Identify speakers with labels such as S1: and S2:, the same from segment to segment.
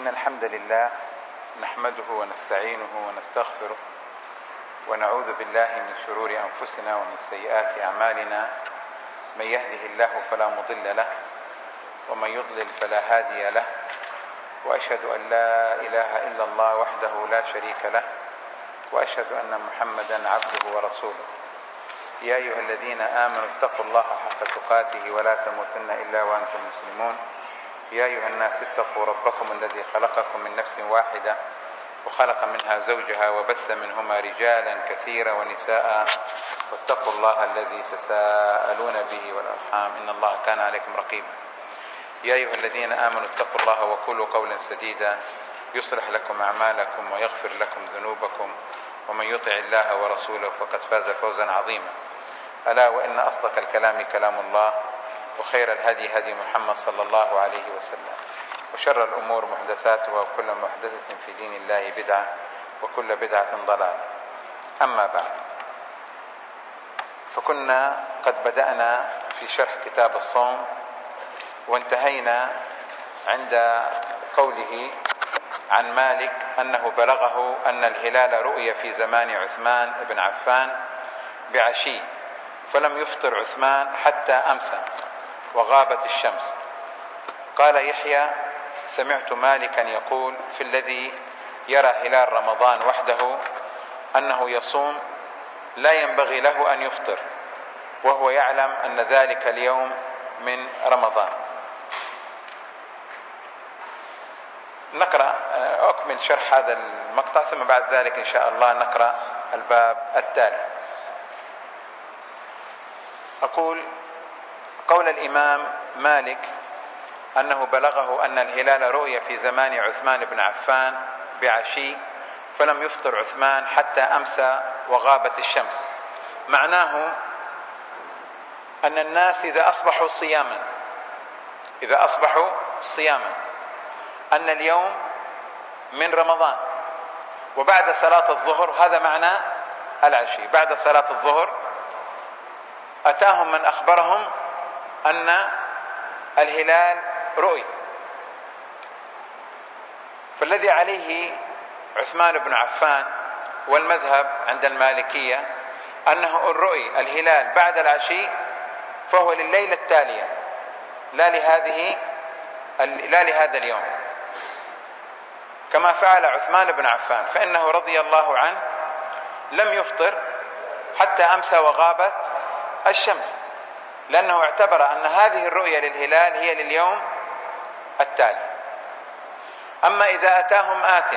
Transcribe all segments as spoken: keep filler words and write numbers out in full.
S1: إن الحمد لله نحمده ونستعينه ونستغفره ونعوذ بالله من شرور أنفسنا ومن سيئات أعمالنا. من يهده الله فلا مضل له ومن يضلل فلا هادي له، وأشهد أن لا إله إلا الله وحده لا شريك له، وأشهد أن محمدا عبده ورسوله. يا أيها الذين آمنوا اتقوا الله حق تقاته ولا تموتن إلا وأنتم مسلمون. يا أيها الناس اتقوا ربكم الذي خلقكم من نفس واحدة وخلق منها زوجها وبث منهما رجالا كثيرا ونساء، واتقوا الله الذي تساءلون به والأرحام إن الله كان عليكم رقيبا. يا أيها الذين آمنوا اتقوا الله وقولوا قولا سديدا يصلح لكم أعمالكم ويغفر لكم ذنوبكم، ومن يطع الله ورسوله فقد فاز فوزا عظيما. ألا وإن أصدق الكلام كلام الله، وخير الهدي هدي محمد صلى الله عليه وسلم، وشر الأمور محدثاتها، وكل محدثة في دين الله بدعة، وكل بدعة ضلالة. أما بعد، فكنا قد بدأنا في شرح كتاب الصوم، وانتهينا عند قوله عن مالك أنه بلغه أن الهلال رؤي في زمان عثمان بن عفان بعشي، فلم يفطر عثمان حتى أمسى وغابت الشمس. قال يحيى: سمعت مالكا يقول في الذي يرى هلال رمضان وحده أنه يصوم لا ينبغي له أن يفطر، وهو يعلم أن ذلك اليوم من رمضان. نقرأ أكمل شرح هذا المقطع، ثم بعد ذلك إن شاء الله نقرأ الباب التالي. أقول: قول الإمام مالك أنه بلغه أن الهلال رؤي في زمان عثمان بن عفان بعشي، فلم يفطر عثمان حتى أمسى وغابت الشمس. معناه أن الناس إذا أصبحوا صياما إذا أصبحوا صياما أن اليوم من رمضان، وبعد صلاة الظهر، هذا معنى العشي، بعد صلاة الظهر أتاهم من أخبرهم أن الهلال رؤي. فالذي عليه عثمان بن عفان والمذهب عند المالكية أنه الرؤي الهلال بعد العشي فهو لليلة التالية، لا لهذه لا لهذا اليوم، كما فعل عثمان بن عفان، فإنه رضي الله عنه لم يفطر حتى أمسى وغابت الشمس، لأنه اعتبر أن هذه الرؤية للهلال هي لليوم التالي. أما إذا أتاهم آت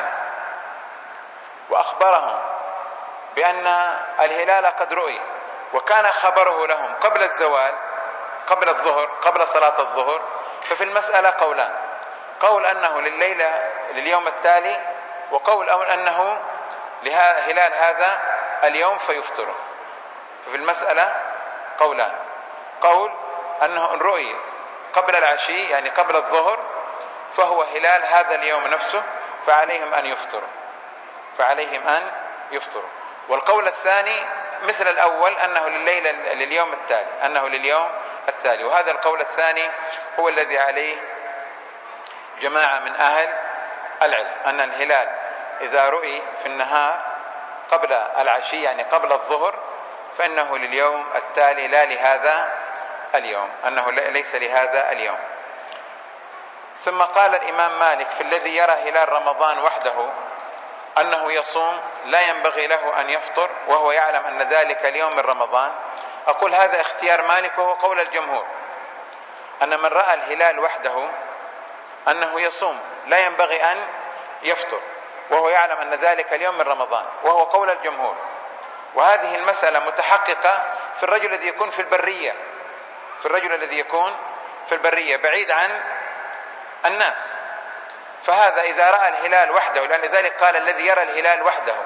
S1: وأخبرهم بأن الهلال قد رؤي، وكان خبره لهم قبل الزوال، قبل الظهر، قبل صلاة الظهر، ففي المسألة قولان: قول أنه لليلة لليوم التالي، وقول أو أنه لهلال هذا اليوم فيفطره. ففي المسألة قولان: قول أنه الرؤي قبل العشي يعني قبل الظهر فهو هلال هذا اليوم نفسه، فعليهم أن يفطروا فعليهم أن يفطروا والقول الثاني مثل الأول، أنه لليلة لليوم التالي أنه لليوم التالي وهذا القول الثاني هو الذي عليه جماعة من أهل العلم، أن الهلال إذا رؤي في النهار قبل العشي يعني قبل الظهر فإنه لليوم التالي لا لهذا اليوم، أنه ليس لهذا اليوم. ثم قال الإمام مالك في الذي يرى هلال رمضان وحده أنه يصوم لا ينبغي له أن يفطر، وهو يعلم أن ذلك اليوم من رمضان. أقول هذا اختيار مالك وهو قول الجمهور، أن من رأى الهلال وحده أنه يصوم لا ينبغي أن يفطر، وهو يعلم أن ذلك اليوم من رمضان، وهو قول الجمهور. وهذه المسألة متحققة في الرجل الذي يكون في البرية في الرجل الذي يكون في البرية بعيد عن الناس، فهذا إذا رأى الهلال وحده، لأن ذلك قال الذي يرى الهلال وحده،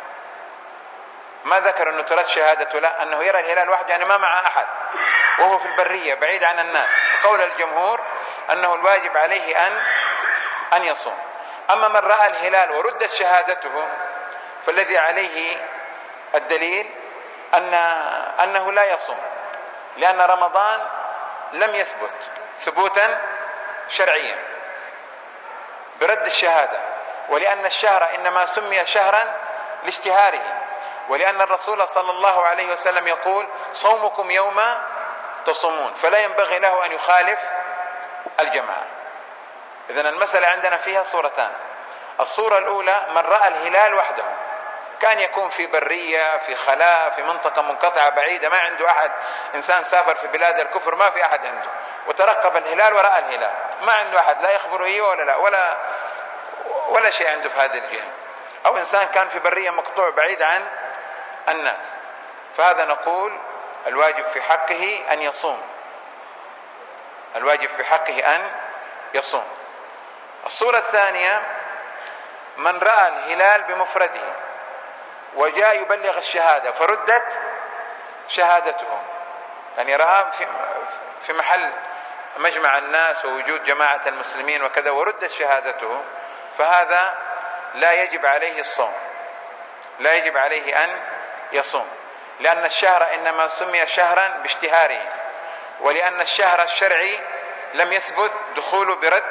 S1: ما ذكر أنه ترد شهادته، لا، أنه يرى الهلال وحده يعني ما مع أحد وهو في البرية بعيد عن الناس. قول الجمهور أنه الواجب عليه أن أن يصوم. أما من رأى الهلال وردت شهادته فالذي عليه الدليل أن أنه لا يصوم، لأن رمضان لم يثبت ثبوتا شرعيا، برد الشهادة، ولأن الشهر إنما سمي شهرا لاشتهاره، ولأن الرسول صلى الله عليه وسلم يقول صومكم يوم تصومون، فلا ينبغي له أن يخالف الجماعة. إذن المسألة عندنا فيها صورتان. الصورة الأولى من رأى الهلال وحده، كان يكون في برية، في خلاء، في منطقة منقطعة بعيدة، ما عنده أحد، إنسان سافر في بلاد الكفر ما في أحد عنده، وترقب الهلال ورأى الهلال، ما عنده أحد لا يخبره إيه ولا لا ولا ولا شيء عنده في هذه الجهة. أو إنسان كان في برية مقطوع بعيد عن الناس، فهذا نقول الواجب في حقه أن يصوم، الواجب في حقه أن يصوم. الصورة الثانية من رأى الهلال بمفرده وجاء يبلغ الشهادة فردت شهادته، يعني رأى في محل مجمع الناس ووجود جماعة المسلمين وكذا وردت شهادته، فهذا لا يجب عليه الصوم، لا يجب عليه أن يصوم، لأن الشهر إنما سمي شهرا باشتهاره، ولأن الشهر الشرعي لم يثبت دخوله برد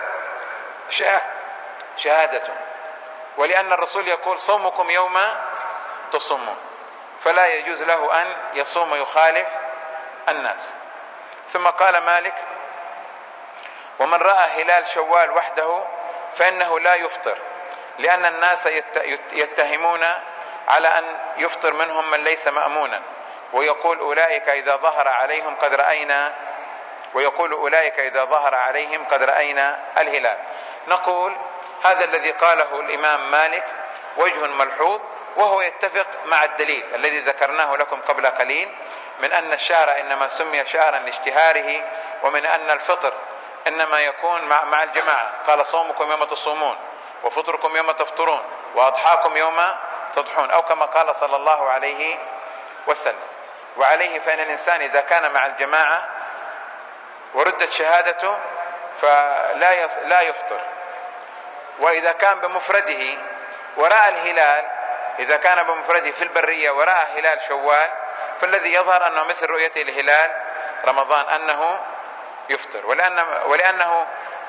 S1: شهادته، ولأن الرسول يقول صومكم يوم تصومون، فلا يجوز له أن يصوم يخالف الناس. ثم قال مالك ومن رأى هلال شوال وحده فإنه لا يفطر، لأن الناس يتهمون على أن يفطر منهم من ليس مأمونا، ويقول أولئك إذا ظهر عليهم قد رأينا ويقول أولئك إذا ظهر عليهم قد رأينا الهلال. نقول هذا الذي قاله الإمام مالك وجه ملحوظ، وهو يتفق مع الدليل الذي ذكرناه لكم قبل قليل من أن الشهر إنما سمي شهرا لاشتهاره، ومن أن الفطر إنما يكون مع, مع الجماعة، قال صومكم يوم تصومون وفطركم يوم تفطرون وأضحاكم يوم تضحون، أو كما قال صلى الله عليه وسلم. وعليه فإن الإنسان إذا كان مع الجماعة وردت شهادته فلا لا يفطر. وإذا كان بمفرده ورأى الهلال، إذا كان بمفرده في البرية ورأى هلال شوال، فالذي يظهر أنه مثل رؤيته الهلال رمضان أنه يفطر، ولأن ولأنه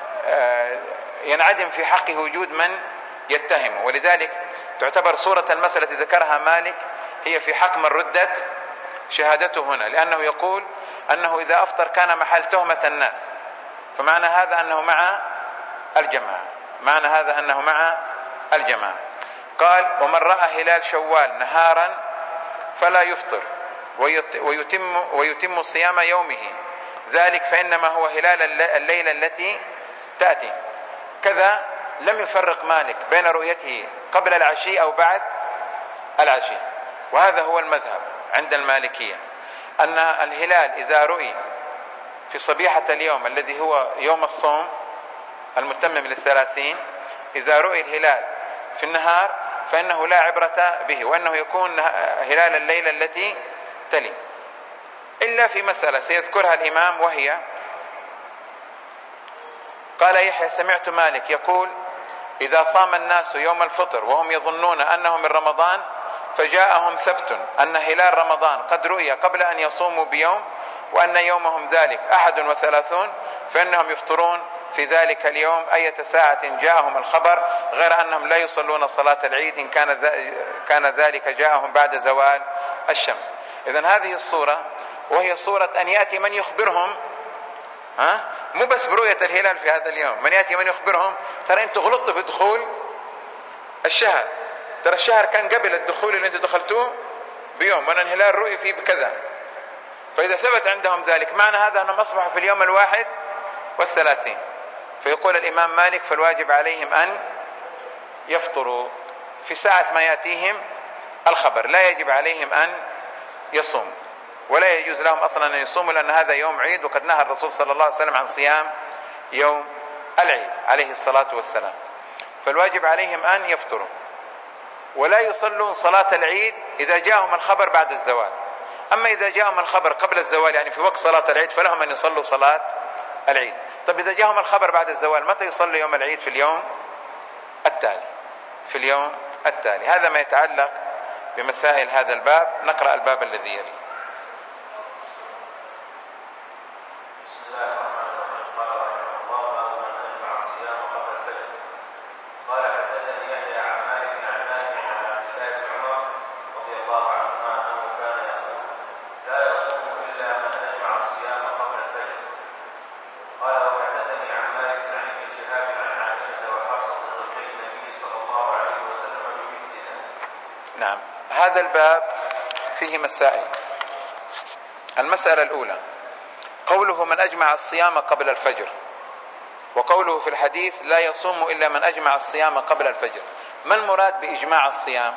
S1: ينعدم في حقه وجود من يتهمه. ولذلك تعتبر صورة المسألة التي ذكرها مالك هي في حق من ردت شهادته هنا، لأنه يقول أنه إذا أفطر كان محل تهمة الناس، فمعنى هذا أنه مع الجماعة، معنى هذا أنه مع الجماعة. قال ومن رأى هلال شوال نهارا فلا يفطر ويتم, ويتم صيام يومه، ذلك فإنما هو هلال الليلة التي تأتي. كذا لم يفرق مالك بين رؤيته قبل العشي أو بعد العشي، وهذا هو المذهب عند المالكية، أن الهلال إذا رؤي في صبيحة اليوم الذي هو يوم الصوم المتمم للثلاثين، إذا رؤي الهلال في النهار فإنه لا عبرة به، وأنه يكون هلال الليلة التي تلي، إلا في مسألة سيذكرها الإمام، وهي قال يحيى سمعت مالك يقول إذا صام الناس يوم الفطر وهم يظنون أنه من رمضان فجاءهم ثبت أن هلال رمضان قد رؤي قبل أن يصوموا بيوم وأن يومهم ذلك أحد وثلاثون، فإنهم يفطرون في ذلك اليوم أية ساعة جاءهم الخبر، غير أنهم لا يصلون صلاة العيد إن كان ذلك جاءهم بعد زوال الشمس. إذن هذه الصورة، وهي صورة أن يأتي من يخبرهم، ها؟ مو بس برؤية الهلال في هذا اليوم، من يأتي من يخبرهم ترى أنتم غلطتوا في دخول الشهر، ترى الشهر كان قبل الدخول اللي أنتم دخلتوه بيوم، وأن الهلال رؤي فيه بكذا. فإذا ثبت عندهم ذلك معنى هذا أنهم أصبحوا في اليوم الواحد والثلاثين. فيقول الإمام مالك فالواجب عليهم أن يفطروا في ساعة ما يأتيهم الخبر، لا يجب عليهم أن يصوموا، ولا يجوز لهم أصلا أن يصوموا، لأن هذا يوم عيد، وقد نهى الرسول صلى الله عليه وسلم عن صيام يوم العيد عليه الصلاة والسلام. فالواجب عليهم أن يفطروا، ولا يصلون صلاة العيد إذا جاءهم الخبر بعد الزوال. أما إذا جاءهم الخبر قبل الزوال يعني في وقت صلاة العيد فلهم أن يصلوا صلاة العيد. طب إذا جاءهم الخبر بعد الزوال متى يصلي يوم العيد؟ في اليوم التالي، في اليوم التالي. هذا ما يتعلق بمسائل هذا الباب. نقرأ الباب الذي يلي. نعم، هذا الباب فيه مسائل. المسألة الأولى قوله من أجمع الصيام قبل الفجر، وقوله في الحديث لا يصوم إلا من أجمع الصيام قبل الفجر. ما المراد بإجماع الصيام؟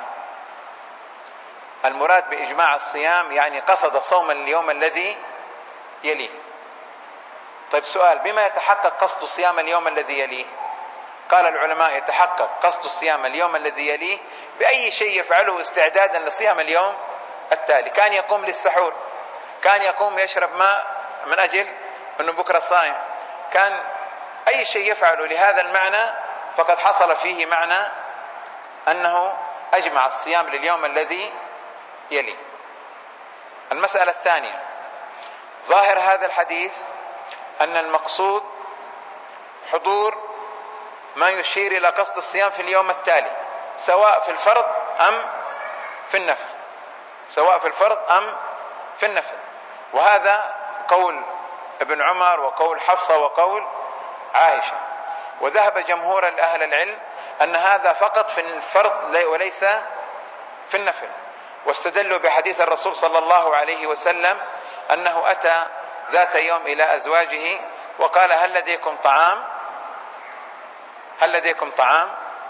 S1: المراد بإجماع الصيام يعني قصد صوم اليوم الذي يليه. طيب سؤال، بما يتحقق قصد صيام اليوم الذي يليه؟ قال العلماء يتحقق قصد الصيام اليوم الذي يليه بأي شيء يفعله استعدادا لصيام اليوم التالي. كان يقوم للسحور، كان يقوم يشرب ماء من أجل أنه بكرة صائم، كان أي شيء يفعله لهذا المعنى فقد حصل فيه معنى أنه أجمع الصيام لليوم الذي يليه. المسألة الثانية، ظاهر هذا الحديث أن المقصود حضور ما يشير إلى قصد الصيام في اليوم التالي، سواء في الفرض أم في النفل، سواء في الفرض أم في النفل. وهذا قول ابن عمر وقول حفصة وقول عائشة. وذهب جمهور أهل العلم أن هذا فقط في الفرض وليس في النفل، واستدلوا بحديث الرسول صلى الله عليه وسلم أنه أتى ذات يوم إلى أزواجه وقال هل لديكم طعام؟ هل لديكم طعام؟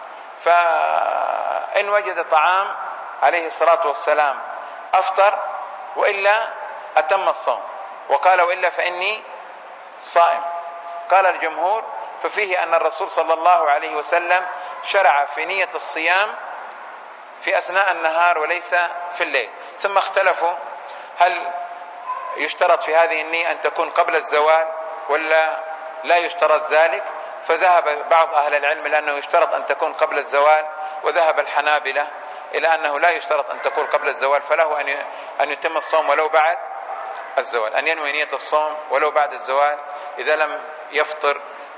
S1: فإن وجد طعام عليه الصلاة والسلام أفطر، وإلا أتم الصوم، وقال وإلا فإني صائم. قال الجمهور ففيه أن الرسول صلى الله عليه وسلم شرع في نية الصيام في أثناء النهار وليس في الليل. ثم اختلفوا هل يشترط في هذه النية أن تكون قبل الزوال ولا لا يشترط ذلك، فذهب بعض أهل العلم إلى أنه يشترط أن تكون قبل الزوال، وذهب الحنابلة إلى أنه لا يشترط أن تكون قبل الزوال، فله أن يتم الصوم ولو بعد الزوال، أن ينوي نية الصوم ولو بعد الزوال إذا لم يفطر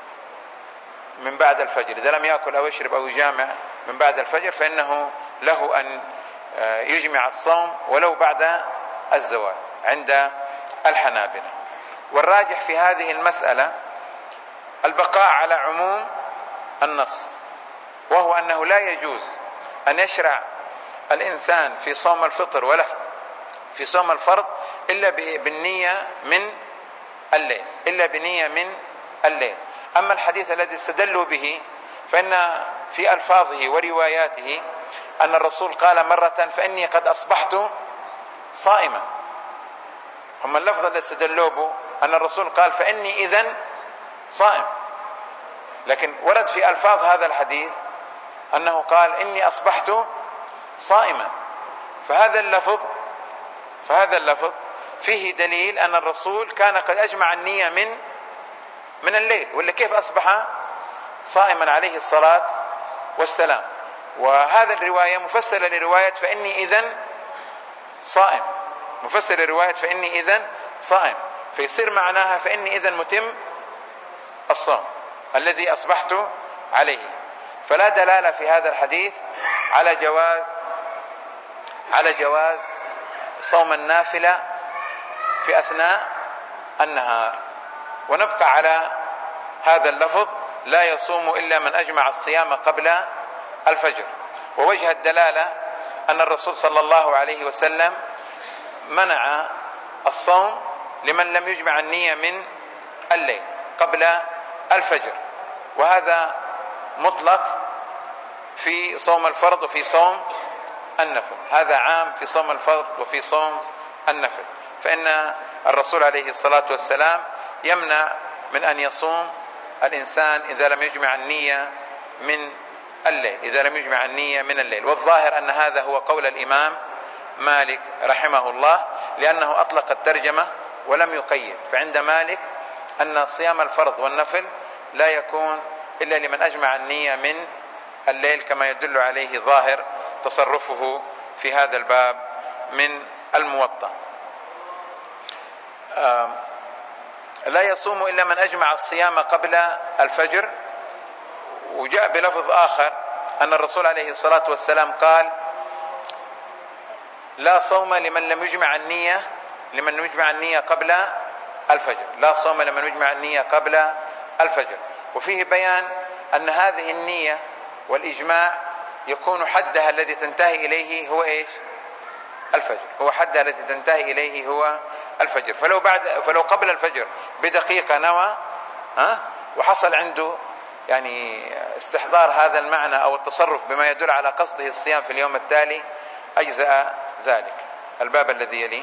S1: من بعد الفجر، إذا لم يأكل أو يشرب أو يجامع من بعد الفجر فإنه له أن يجمع الصوم ولو بعد الزوال عند الحنابلة. والراجح في هذه المسألة البقاء على عموم النص، وهو أنه لا يجوز أن يشرع الإنسان في صوم الفطر ولا في صوم الفرض إلا بالنية من الليل، إلا بنية من الليل. أما الحديث الذي استدلوا به فإن في ألفاظه ورواياته أن الرسول قال مرة فإني قد أصبحت صائما. هم اللفظ الذي استدلوا به أن الرسول قال فإني إذن صائم، لكن ورد في ألفاظ هذا الحديث أنه قال إني أصبحت صائما. فهذا اللفظ فهذا اللفظ فيه دليل أن الرسول كان قد أجمع النية من من الليل، ولا كيف أصبح صائما عليه الصلاة والسلام. وهذا الرواية مفسرة لرواية فإني إذن صائم، مفسر لرواية فإني إذن صائم، فيصير معناها فإني إذن متم الصوم الذي أصبحت عليه. فلا دلالة في هذا الحديث على جواز على جواز صوم النافلة في أثناء النهار. ونبقى على هذا اللفظ لا يصوم إلا من أجمع الصيام قبل الفجر. ووجه الدلالة أن الرسول صلى الله عليه وسلم منع الصوم لمن لم يجمع النية من الليل قبل الفجر، وهذا مطلق في صوم الفرض وفي صوم النفل، هذا عام في صوم الفرض وفي صوم النفل. فإن الرسول عليه الصلاة والسلام يمنع من أن يصوم الإنسان إذا لم يجمع النية من الليل، إذا لم يجمع النية من الليل. والظاهر أن هذا هو قول الإمام مالك رحمه الله، لأنه أطلق الترجمة ولم يقيد. فعند مالك أن صيام الفرض والنفل لا يكون إلا لمن أجمع النية من الليل، كما يدل عليه ظاهر تصرفه في هذا الباب من الموطأ. لا يصوم إلا من أجمع الصيام قبل الفجر. وجاء بلفظ آخر أن الرسول عليه الصلاة والسلام قال لا صوم لمن لم يجمع النية لمن يجمع النية قبل الفجر، لا صوم لمن يجمع النية قبل الفجر. وفيه بيان أن هذه النية والإجماع يكون حدها الذي تنتهي إليه هو إيش؟ الفجر. هو حدها التي تنتهي إليه هو الفجر. فلو بعد فلو قبل الفجر بدقيقة نوى ها وحصل عنده يعني استحضار هذا المعنى أو التصرف بما يدل على قصده الصيام في اليوم التالي أجزأ ذلك. الباب الذي يليه.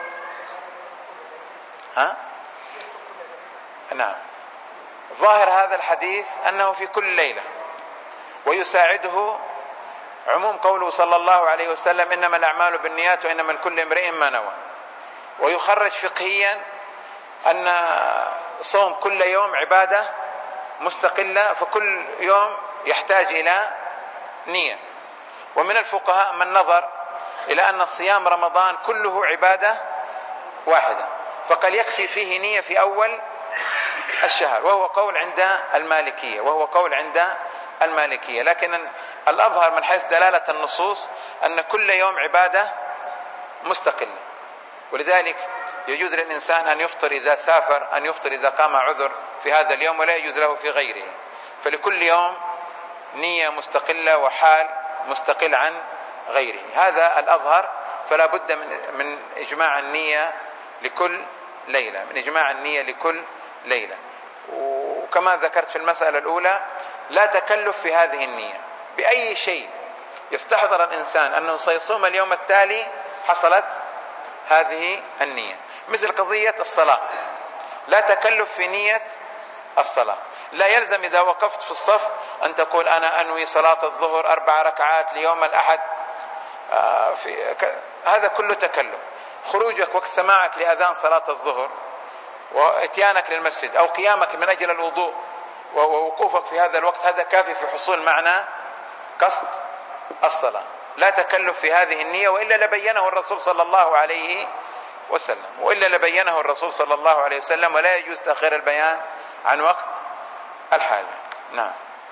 S1: ها؟ نعم. ظاهر هذا الحديث أنه في كل ليلة، ويساعده عموم قوله صلى الله عليه وسلم إنما الأعمال بالنيات وإنما لكل امرئ ما نوى. ويخرج فقهيا أن صوم كل يوم عبادة مستقلة، فكل يوم يحتاج إلى نية. ومن الفقهاء من نظر إلى أن صيام رمضان كله عبادة واحدة، فقال يكفي فيه نية في أول الشهر، وهو قول عند المالكية وهو قول عند المالكية لكن الأظهر من حيث دلالة النصوص أن كل يوم عبادة مستقلة. ولذلك يجوز للإنسان أن يفطر إذا سافر، أن يفطر إذا قام عذر في هذا اليوم، ولا يجوز له في غيره. فلكل يوم نية مستقلة وحال مستقل عن غيره، هذا الأظهر. فلا بد من من إجماع النية لكل ليلة، من إجماع النية لكل ليلة. وكما ذكرت في المسألة الأولى لا تكلف في هذه النية. بأي شيء يستحضر الإنسان أنه سيصوم اليوم التالي حصلت هذه النية. مثل قضية الصلاة، لا تكلف في نية الصلاة. لا يلزم إذا وقفت في الصف أن تقول أنا أنوي صلاة الظهر أربع ركعات ليوم الأحد. آه في هذا كله تكلف. خروجك وقت سماعك لأذان صلاة الظهر واتيانك للمسجد أو قيامك من أجل الوضوء ووقوفك في هذا الوقت، هذا كافي في حصول معنى قصد الصلاة. لا تكلف في هذه النية، وإلا لبينه الرسول صلى الله عليه وسلم وإلا لبينه الرسول صلى الله عليه وسلم ولا يجوز تأخير البيان عن وقت الحاجة. نعم.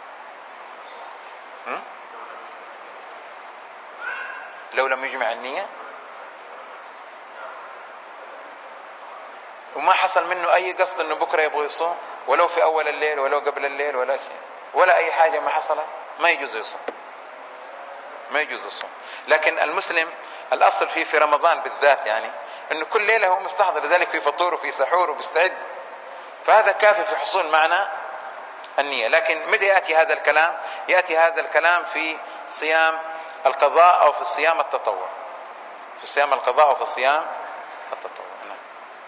S1: لو لم يجمع النية وما حصل منه أي قصد أنه بكرة يبغى يصوم، ولو في أول الليل ولو قبل الليل ولا شيء ولا أي حاجة ما حصلت، ما يجوز يصوم، ما يجوز يصوم. لكن المسلم الأصل فيه في رمضان بالذات يعني أنه كل ليلة هو مستحضر، لذلك في فطور وفي سحور وبيستعد، فهذا كافي في حصول معنى النية. لكن متى يأتي هذا الكلام؟ يأتي هذا الكلام في صيام القضاء أو في الصيام التطوع، في صيام القضاء أو في الصيام التطوع. نعم.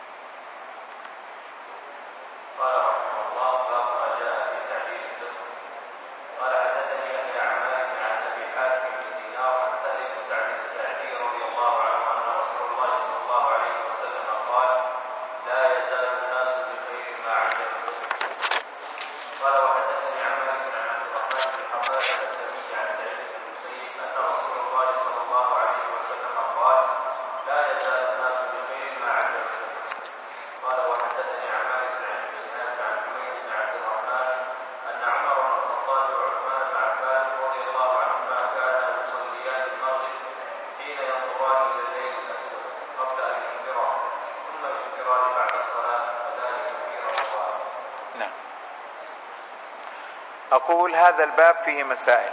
S1: أقول هذا الباب فيه مسائل.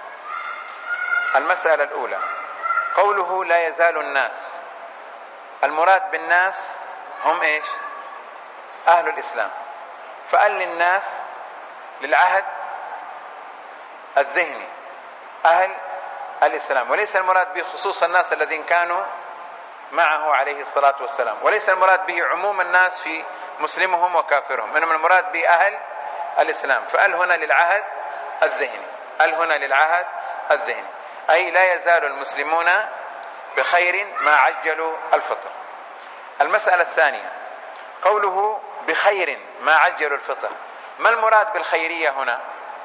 S1: المسألة الأولى قوله لا يزال الناس، المراد بالناس هم إيش؟ أهل الإسلام. فقال للناس للعهد الذهني أهل الإسلام، وليس المراد به خصوص الناس الذين كانوا معه عليه الصلاة والسلام، وليس المراد به عموم الناس في مسلمهم وكافرهم، إنما المراد به أهل الإسلام. فقال هنا للعهد الذهني، قال هنا للعهد الذهني، أي لا يزال المسلمون بخير ما عجلوا الفطر. المسألة الثانية قوله بخير ما عجلوا الفطر، ما المراد بالخيرية هنا؟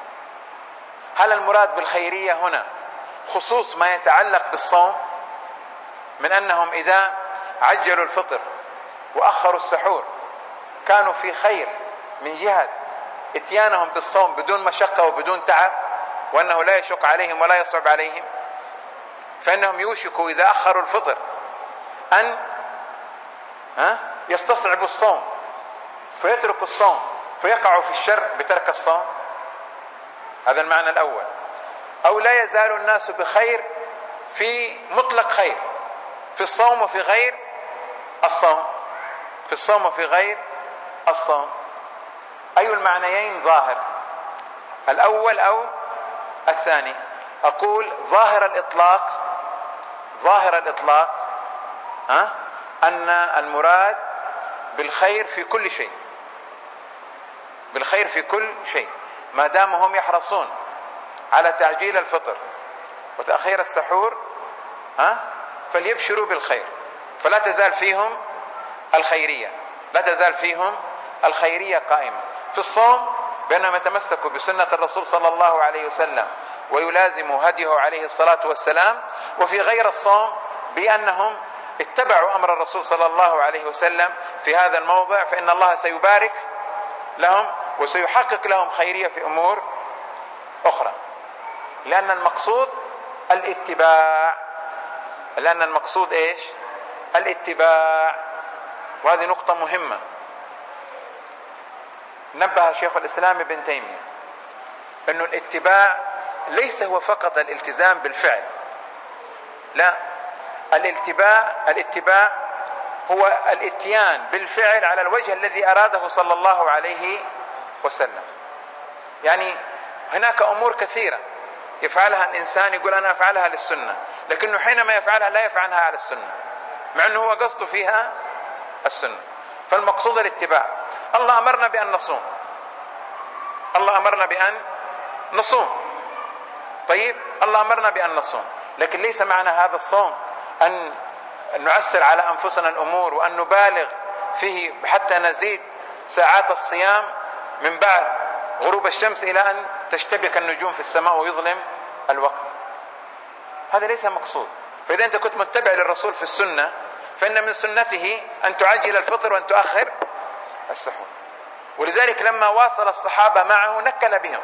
S1: هل المراد بالخيرية هنا خصوص ما يتعلق بالصوم من أنهم إذا عجلوا الفطر وأخروا السحور كانوا في خير من جهة اتيانهم بالصوم بدون مشقة وبدون تعب، وأنه لا يشق عليهم ولا يصعب عليهم، فإنهم يوشكوا إذا أخروا الفطر أن يستصعبوا الصوم فيتركوا الصوم فيقعوا في الشر بترك الصوم. هذا المعنى الأول. أو لا يزال الناس بخير في مطلق خير، في الصوم وفي غير الصوم، في الصوم وفي غير الصوم. أي المعنيين ظاهر، الأول أو الثاني؟ أقول ظاهر الإطلاق، ظاهر الإطلاق ها أن المراد بالخير في كل شيء، بالخير في كل شيء، ما دام هم يحرصون على تعجيل الفطر وتأخير السحور ها فليبشروا بالخير، فلا تزال فيهم الخيرية، لا تزال فيهم الخيرية قائمة. في الصوم بأنهم يتمسكوا بسنة الرسول صلى الله عليه وسلم ويلازموا هديه عليه الصلاة والسلام، وفي غير الصوم بأنهم اتبعوا أمر الرسول صلى الله عليه وسلم في هذا الموضع، فإن الله سيبارك لهم وسيحقق لهم خيرية في أمور أخرى، لأن المقصود الاتباع، لأن المقصود إيش؟ الاتباع. وهذه نقطة مهمة نبه شيخ الإسلام ابن تيمية، أنه الاتباع ليس هو فقط الالتزام بالفعل، لا، الاتباع الاتباع هو الاتيان بالفعل على الوجه الذي أراده صلى الله عليه وسلم. يعني هناك أمور كثيرة يفعلها الإنسان يقول أنا أفعلها للسنة، لكنه حينما يفعلها لا يفعلها على السنة مع أنه هو قصده فيها السنة. فالمقصود الاتباع. الله أمرنا بأن نصوم، الله أمرنا بأن نصوم، طيب الله أمرنا بأن نصوم، لكن ليس معنى هذا الصوم أن نعسر على أنفسنا الأمور وأن نبالغ فيه حتى نزيد ساعات الصيام من بعد غروب الشمس إلى أن تشتبك النجوم في السماء ويظلم الوقت. هذا ليس مقصود. فإذا أنت كنت متبع للرسول في السنة فإن من سنته أن تعجل الفطر وأن تؤخر السحور. ولذلك لما واصل الصحابة معه نكل بهم،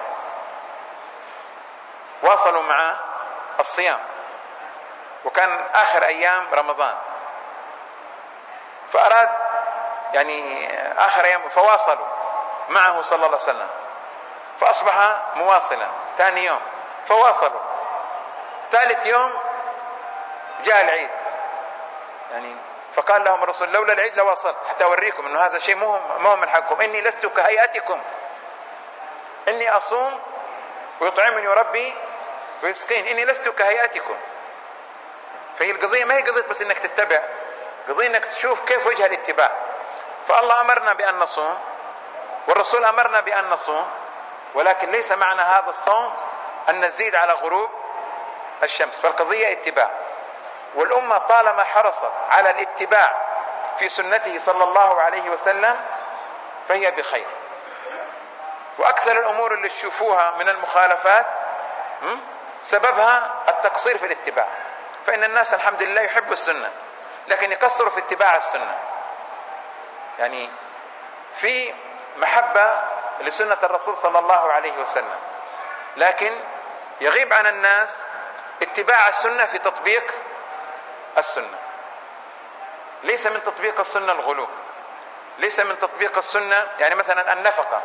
S1: واصلوا مع الصيام وكان آخر أيام رمضان، فأراد يعني آخر أيام فواصلوا معه صلى الله عليه وسلم، فأصبح مواصلا. ثاني يوم فواصلوا، ثالث يوم جاء العيد، يعني فقال لهم الرسول لولا العيد لواصلت حتى أوريكم أنه هذا شيء مو من حقكم، إني لست كهيئتكم، إني أصوم ويطعمني ربي ويسقين، إني لست كهيئتكم. فهي القضية ما هي قضية بس إنك تتبع، قضية إنك تشوف كيف وجه الاتباع. فالله أمرنا بأن نصوم والرسول أمرنا بأن نصوم، ولكن ليس معنى هذا الصوم أن نزيد على غروب الشمس، فالقضية اتباع. والأمة طالما حرصت على الاتباع في سنته صلى الله عليه وسلم فهي بخير. وأكثر الأمور اللي تشوفوها من المخالفات سببها التقصير في الاتباع، فإن الناس الحمد لله يحبوا السنة لكن يقصروا في اتباع السنة، يعني في محبة لسنة الرسول صلى الله عليه وسلم، لكن يغيب عن الناس اتباع السنة في تطبيق السنة. ليس من تطبيق السنة الغلو، ليس من تطبيق السنة يعني مثلا النفقة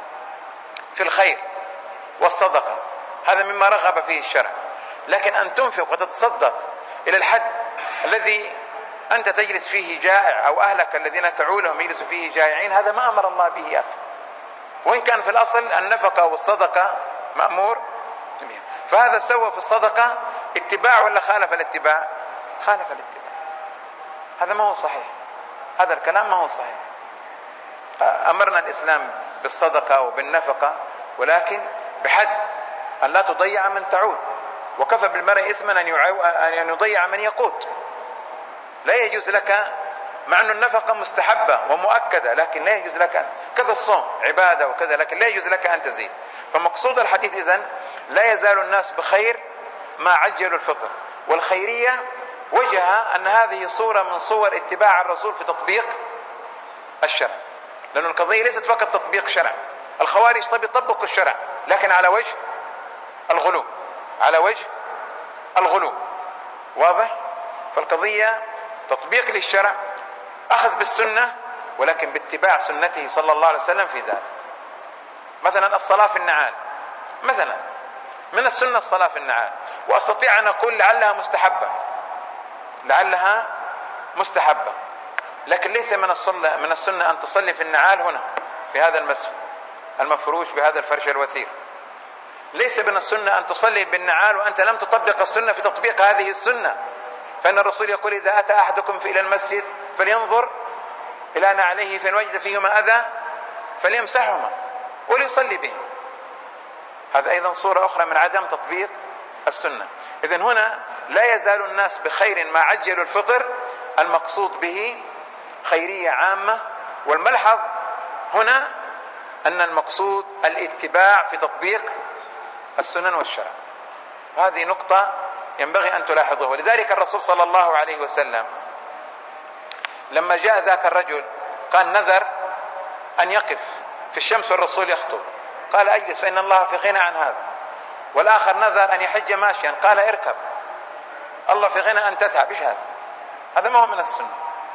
S1: في الخير والصدقة، هذا مما رغب فيه الشرع، لكن أن تنفق وتتصدق إلى الحد الذي أنت تجلس فيه جائع أو أهلك الذين تعولهم يجلسوا فيه جائعين، هذا ما أمر الله به يا أخي، وإن كان في الأصل النفقة والصدقة مأمور جميعا. فهذا سوى في الصدقة اتباع ولا خالف الاتباع؟ خالف الاتباع. هذا ما هو صحيح، هذا الكلام ما هو صحيح. أمرنا الإسلام بالصدقة وبالنفقة، ولكن بحد أن لا تضيع من تعود، وكفى بالمرء إثما أن يضيع من يقوت. لا يجوز لك، مع أن النفقة مستحبة ومؤكدة، لكن لا يجوز لك كذا الصوم عبادة وكذا، لكن لا يجوز لك أن تزيد. فمقصود الحديث إذن لا يزال الناس بخير ما عجلوا الفطر. والخيرية وجهها أن هذه صورة من صور اتباع الرسول في تطبيق الشرع، لأن القضية ليست فقط تطبيق شرع. الخوارج طب يطبقوا الشرع لكن على وجه الغلو، على وجه الغلو، واضح؟ فالقضية تطبيق للشرع، أخذ بالسنة ولكن باتباع سنته صلى الله عليه وسلم في ذلك. مثلا الصلاة في النعال، مثلا من السنة الصلاة في النعال، وأستطيع أن أقول لعلها مستحبة، لعلها مستحبة، لكن ليس من السنة من السنة أن تصلي في النعال هنا في هذا المسجد المفروش بهذا الفرش الوثير. ليس من السنة أن تصلي بالنعال وأنت لم تطبق السنة في تطبيق هذه السنة، فإن الرسول يقول: إذا أتى أحدكم إلى المسجد فلينظر إلى نعليه فإن وجد فيهما أذى فليمسحهما وليصلي به. هذا أيضا صورة أخرى من عدم تطبيق السنة. إذن هنا لا يزال الناس بخير ما عجلوا الفطر، المقصود به خيرية عامة، والملحظ هنا أن المقصود الاتباع في تطبيق السنن والشرع. هذه نقطة ينبغي أن تلاحظوها. ولذلك الرسول صلى الله عليه وسلم لما جاء ذاك الرجل قال نذر أن يقف في الشمس والرسول يخطب، قال أجلس فإن الله في غنى عن هذا. والآخر نذر أن يحج ماشيا، قال اركب الله في غنى أن تتعب. إيش هذا؟ هذا ما هو من السنة.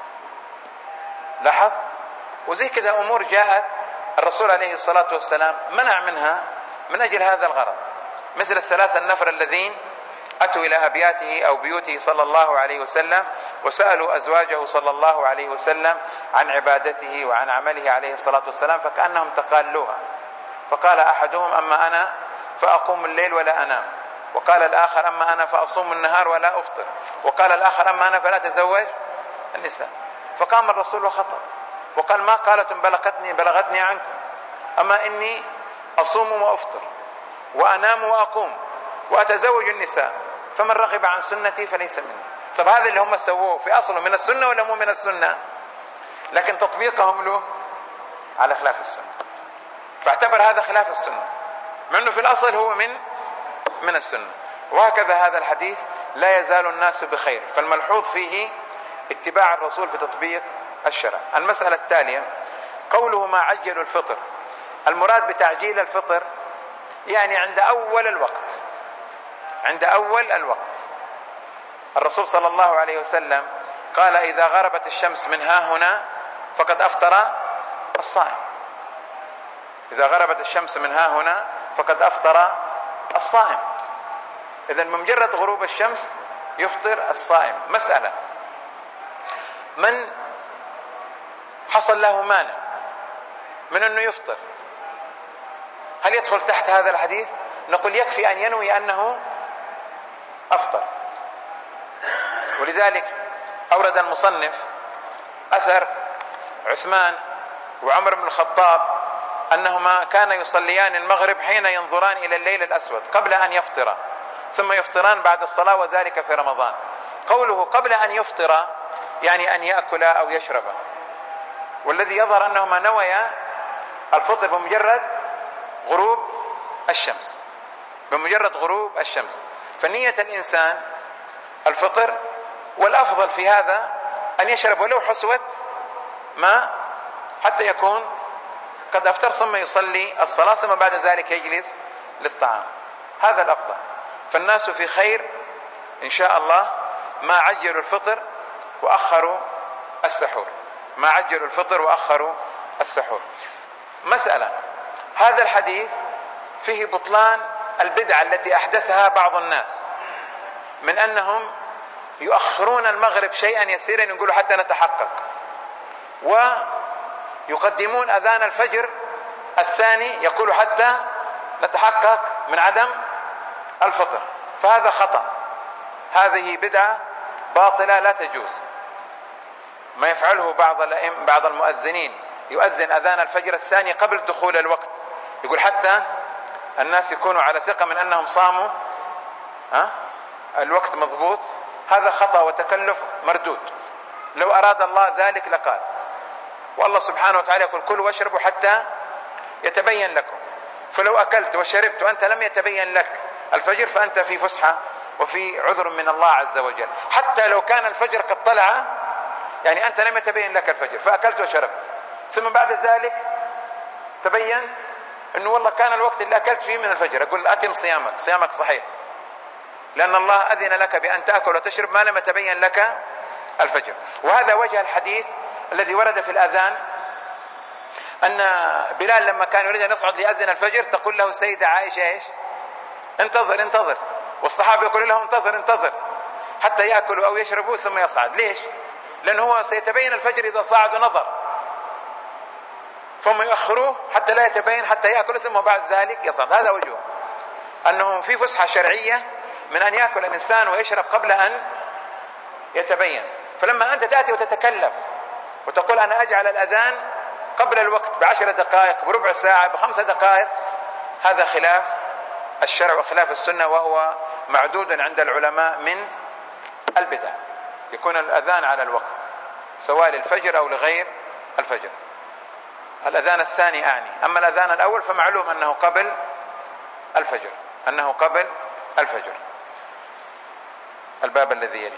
S1: لاحظ؟ وزي كذا أمور جاءت الرسول عليه الصلاة والسلام منع منها من أجل هذا الغرض، مثل الثلاثة النفر الذين أتوا إلى أبياته أو بيوته صلى الله عليه وسلم وسألوا أزواجه صلى الله عليه وسلم عن عبادته وعن عمله عليه الصلاة والسلام، فكأنهم تقالوها. فقال أحدهم: أما أنا فأقوم الليل ولا أنام، وقال الآخر: أما أنا فأصوم النهار ولا أفطر، وقال الآخر: أما أنا فلا أتزوج النساء. فقام الرسول وخطب وقال: ما قالتم بلغتني بلغتني عنكم، أما إني أصوم وأفطر وأنام وأقوم وأتزوج النساء، فمن رغب عن سنتي فليس مني. طب هذا اللي هم سووه في أصله من السنة ولا مو من السنة؟ لكن تطبيقهم له على خلاف السنة، فاعتبر هذا خلاف السنة مع أنه في الأصل هو من من السنة. وهكذا هذا الحديث: لا يزال الناس بخير. فالملحوظ فيه اتباع الرسول في تطبيق الشرع. المسألة التالية قوله: ما عجلوا الفطر. المراد بتعجيل الفطر يعني عند أول الوقت، عند أول الوقت. الرسول صلى الله عليه وسلم قال: إذا غربت الشمس من ها هنا فقد أفطر الصائم. إذا غربت الشمس من ها هنا فقد أفطر الصائم. إذن بمجرد غروب الشمس يفطر الصائم. مسألة: من حصل له مانع من أنه يفطر، هل يدخل تحت هذا الحديث؟ نقول يكفي أن ينوي أنه أفطر. ولذلك أورد المصنف أثر عثمان وعمر بن الخطاب أنهما كان يصليان المغرب حين ينظران إلى الليل الأسود قبل أن يفطر، ثم يفطران بعد الصلاة، وذلك في رمضان. قوله قبل أن يفطر يعني أن يأكل أو يشرب، والذي يظهر أنهما نويا الفطر بمجرد غروب الشمس، بمجرد غروب الشمس. فنية الإنسان الفطر، والأفضل في هذا أن يشرب ولو حسوة ماء حتى يكون قد أفطر، ثم يصلي الصلاة، ثم بعد ذلك يجلس للطعام. هذا الأفضل. فالناس في خير إن شاء الله ما عجلوا الفطر وأخروا السحور، ما عجلوا الفطر وأخروا السحور. مسألة: هذا الحديث فيه بطلان البدعة التي أحدثها بعض الناس من أنهم يؤخرون المغرب شيئا يسيرا، يقولوا حتى نتحقق، ويقدمون أذان الفجر الثاني يقولوا حتى نتحقق من عدم الفطر. فهذا خطأ، هذه بدعة باطلة لا تجوز. ما يفعله بعض بعض المؤذنين يؤذن أذان الفجر الثاني قبل دخول الوقت، يقول حتى الناس يكونوا على ثقة من أنهم صاموا ها الوقت مضبوط. هذا خطأ وتكلف مردود. لو أراد الله ذلك لقال، والله سبحانه وتعالى يقول: كلوا واشربوا حتى يتبين لكم. فلو أكلت وشربت وأنت لم يتبين لك الفجر فأنت في فسحة وفي عذر من الله عز وجل. حتى لو كان الفجر قد طلع، يعني أنت لم يتبين لك الفجر فأكلت وشربت، ثم بعد ذلك تبين أنه والله كان الوقت اللي أكلت فيه من الفجر، أقول أتم صيامك، صيامك صحيح، لأن الله أذن لك بأن تأكل وتشرب ما لم يتبين لك الفجر. وهذا وجه الحديث الذي ورد في الأذان أن بلال لما كان يريد أن يصعد ليأذن الفجر تقول له سيدة عائشة إيش؟ انتظر انتظر، والصحابة يقول له انتظر انتظر حتى يأكلوا أو يشربوا ثم يصعد. ليش؟ لأنه هو سيتبين الفجر إذا صعد ونظر، ثم يؤخروه حتى لا يتبين حتى يأكل ثم بعد ذلك يصعد. هذا وجهه، أنه في فسحة شرعية من أن يأكل الإنسان ويشرب قبل أن يتبين. فلما أنت تأتي وتتكلف وتقول أنا أجعل الأذان قبل الوقت بعشر دقائق بربع ساعة بخمس دقائق، هذا خلاف الشرع وخلاف السنة، وهو معدود عند العلماء من البدع. يكون الأذان على الوقت سواء للفجر أو لغير الفجر. الأذان الثاني أعني، أما الأذان الأول فمعلوم أنه قبل الفجر، أنه قبل الفجر. الباب الذي يليه.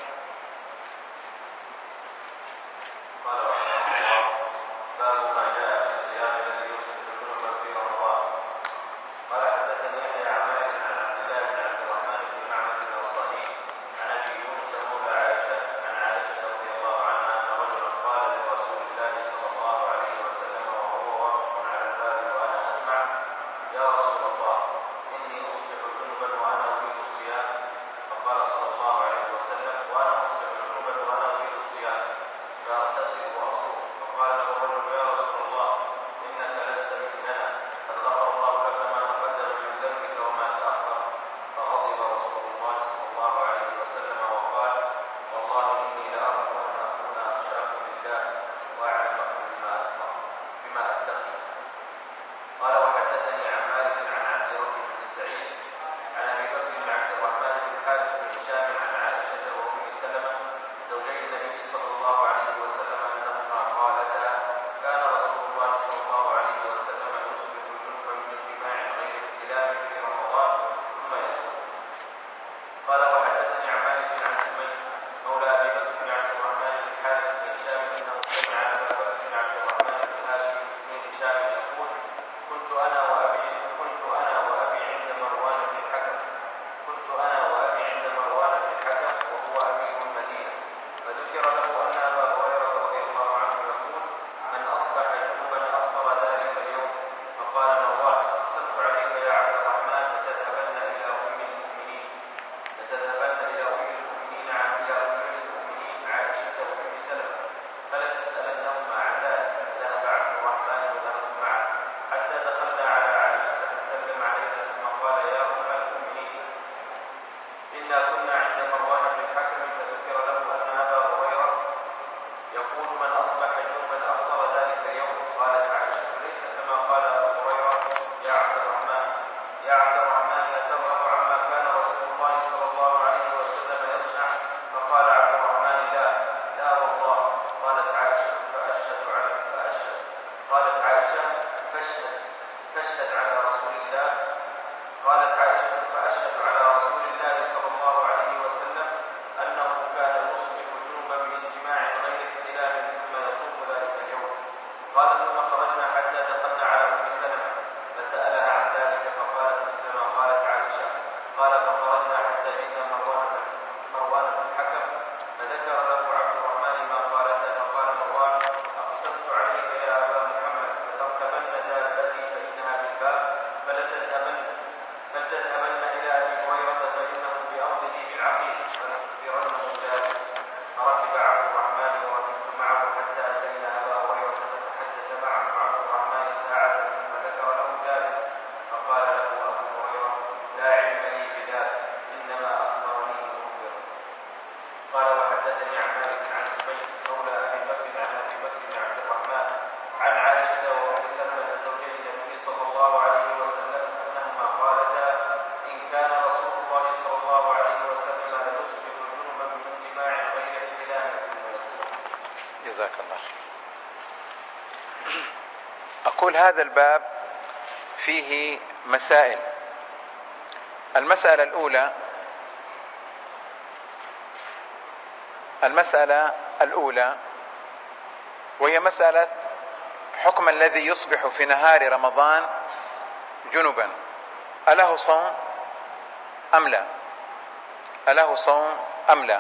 S1: جزاك الله خير. أقول هذا الباب فيه مسائل. المسألة الأولى المسألة الأولى وهي مسألة حكم الذي يصبح في نهار رمضان جنبا، أله صوم أم لا؟ أله صوم أم لا؟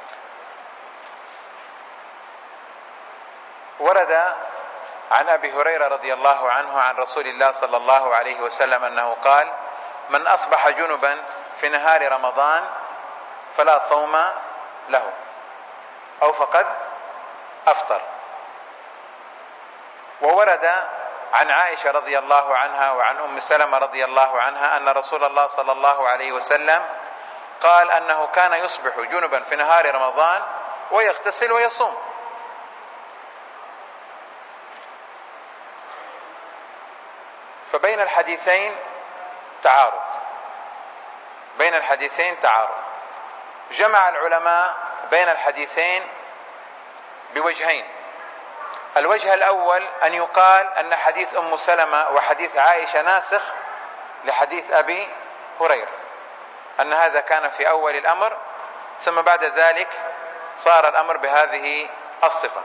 S1: ورد عن أبي هريرة رضي الله عنه عن رسول الله صلى الله عليه وسلم أنه قال: من أصبح جنبا في نهار رمضان فلا صوم له أو فقد أفطر. وورد عن عائشة رضي الله عنها وعن أم سلمة رضي الله عنها أن رسول الله صلى الله عليه وسلم قال أنه كان يصبح جنبا في نهار رمضان ويغتسل ويصوم. فبين الحديثين تعارض بين الحديثين تعارض جمع العلماء بين الحديثين بوجهين. الوجه الأول أن يقال أن حديث أم سلمة وحديث عائشة ناسخ لحديث أبي هريرة، أن هذا كان في أول الأمر، ثم بعد ذلك صار الأمر بهذه الصفة،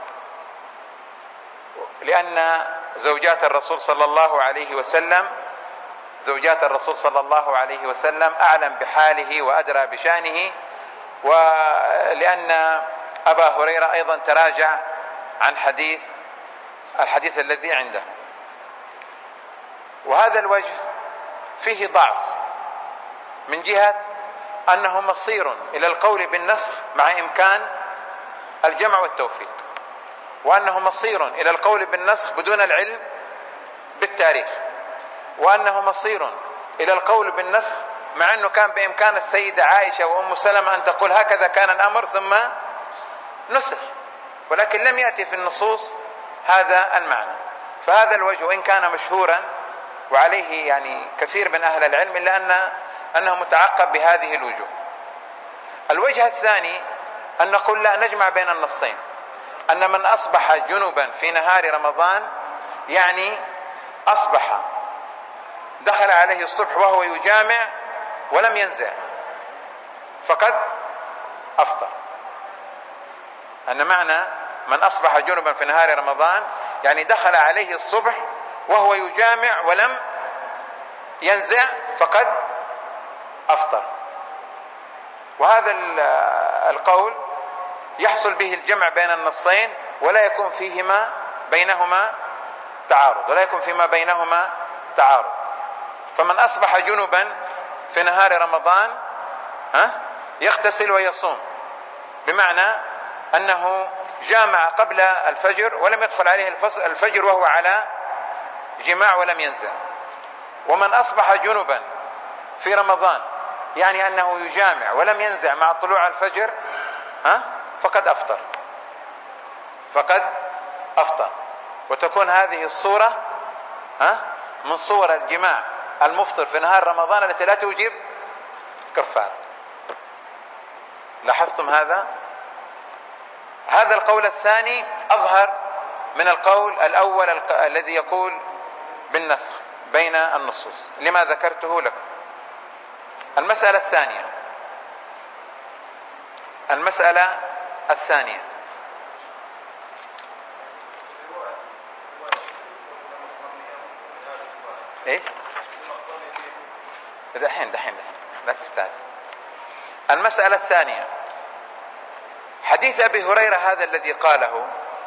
S1: لأن زوجات الرسول صلى الله عليه وسلم زوجات الرسول صلى الله عليه وسلم أعلم بحاله وأدرى بشأنه، ولأن أبا هريرة أيضا تراجع عن حديث الحديث الذي عنده. وهذا الوجه فيه ضعف من جهة أنه مصير إلى القول بالنسخ مع إمكان الجمع والتوفيق، وأنه مصير إلى القول بالنسخ بدون العلم بالتاريخ، وأنه مصير إلى القول بالنسخ مع أنه كان بإمكان السيدة عائشة وأم سلمة أن تقول هكذا كان الأمر ثم نسخ، ولكن لم يأتي في النصوص هذا المعنى. فهذا الوجه وإن كان مشهورا وعليه يعني كثير من أهل العلم إلا أن أنه متعقب بهذه الوجوه. الوجه الثاني أن نقول لا، نجمع بين النصين، أن من أصبح جنبا في نهار رمضان يعني أصبح دخل عليه الصبح وهو يجامع ولم ينزع فقد أفطر. أن معنى من أصبح جنبا في نهار رمضان يعني دخل عليه الصبح وهو يجامع ولم ينزع فقد أفطر. وهذا القول يحصل به الجمع بين النصين ولا يكون فيهما بينهما تعارض ولا يكون فيما بينهما تعارض. فمن أصبح جنبا في نهار رمضان ها يغتسل ويصوم، بمعنى أنه جامع قبل الفجر ولم يدخل عليه الفجر وهو على جماع ولم ينزع. ومن أصبح جنبا في رمضان يعني أنه يجامع ولم ينزع مع طلوع الفجر ها فقد أفطر فقد أفطر. وتكون هذه الصورة ها من صور الجماع المفطر في نهار رمضان التي لا توجب كفارة. لاحظتم هذا؟ هذا القول الثاني أظهر من القول الأول الذي يقول بالنسخ بين النصوص لما ذكرته لكم. المسألة الثانية المسألة الثانية ايش؟ دحين دحين لا تستعجل. المسألة الثانية حديث أبي هريرة هذا الذي قاله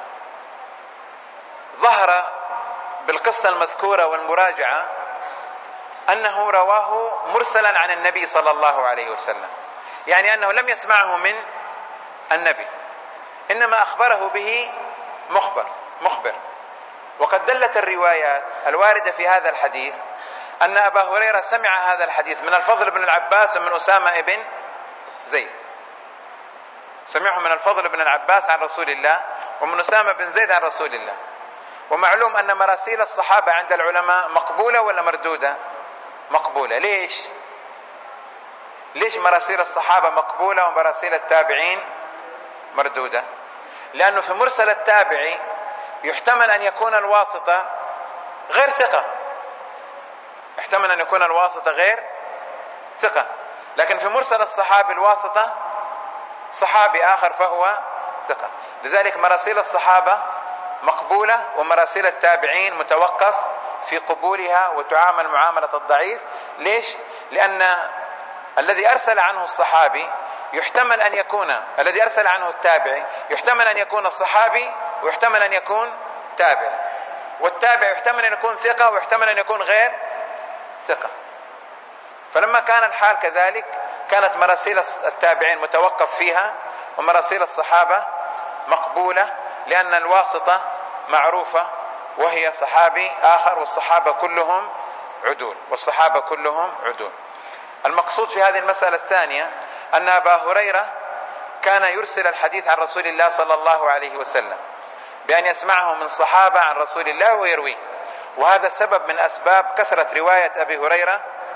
S1: ظهر بالقصة المذكورة والمراجعة أنه رواه مرسلا عن النبي صلى الله عليه وسلم، يعني أنه لم يسمعه من النبي، إنما أخبره به مخبر مخبر وقد دلت الروايات الواردة في هذا الحديث أن أبا هريرة سمع هذا الحديث من الفضل بن العباس ومن أسامة بن زيد، سمعه من الفضل بن العباس عن رسول الله ومن أسامة بن زيد عن رسول الله. ومعلوم أن مراسيل الصحابة عند العلماء مقبولة ولا مردودة؟ مقبولة. ليش؟ ليش مراسيل الصحابة مقبولة ومراسيل التابعين مردودة؟ لأنه في مرسل التابعي يحتمل أن يكون الواسطة غير ثقة يحتمل أن يكون الواسطة غير ثقة لكن في مرسل الصحابي الواسطة صحابي آخر فهو ثقة. لذلك مراسيل الصحابة مقبولة ومراسيل التابعين متوقف في قبولها وتعامل معاملة الضعيف. ليش؟ لأن الذي أرسل عنه الصحابي يحتمل أن يكون الذي أرسل عنه التابعي يحتمل أن يكون الصحابي ويحتمل أن يكون تابع، والتابع يحتمل أن يكون ثقة ويحتمل أن يكون غير ثقة. فلما كان الحال كذلك كانت مراسيل التابعين متوقف فيها ومراسيل الصحابة مقبولة، لأن الواسطة معروفة وهي صحابي آخر، والصحابة كلهم عدول والصحابة كلهم عدول. المقصود في هذه المسألة الثانية أن أبا هريرة كان يرسل الحديث عن رسول الله صلى الله عليه وسلم بأن يسمعه من صحابة عن رسول الله ويرويه، وهذا سبب من أسباب كثرة رواية أبي هريرة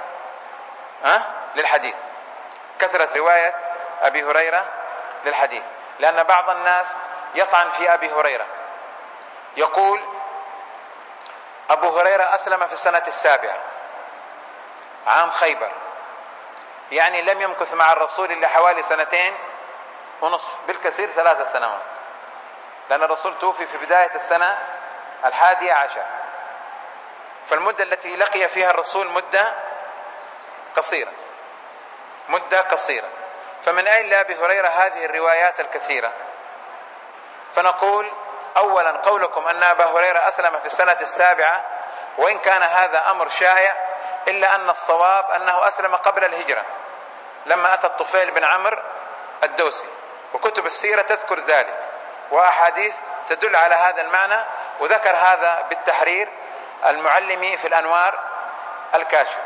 S1: أه؟ للحديث، كثرة رواية أبي هريرة للحديث، لأن بعض الناس يطعن في أبي هريرة، يقول أبو هريرة أسلم في السنة السابعة عام خيبر، يعني لم يمكث مع الرسول إلا حوالي سنتين ونصف، بالكثير ثلاث سنوات، لأن الرسول توفي في بداية السنة الحادية عشر، فالمدة التي لقي فيها الرسول مدة قصيرة مدة قصيرة فمن أين لأبي هريرة هذه الروايات الكثيرة؟ فنقول أولا قولكم أن أبا هريرة أسلم في السنة السابعة، وإن كان هذا أمر شائع إلا أن الصواب أنه أسلم قبل الهجرة لما أتى الطفيل بن عمرو الدوسي، وكتب السيرة تذكر ذلك وأحاديث تدل على هذا المعنى، وذكر هذا بالتحرير المعلمي في الأنوار الكاشفة.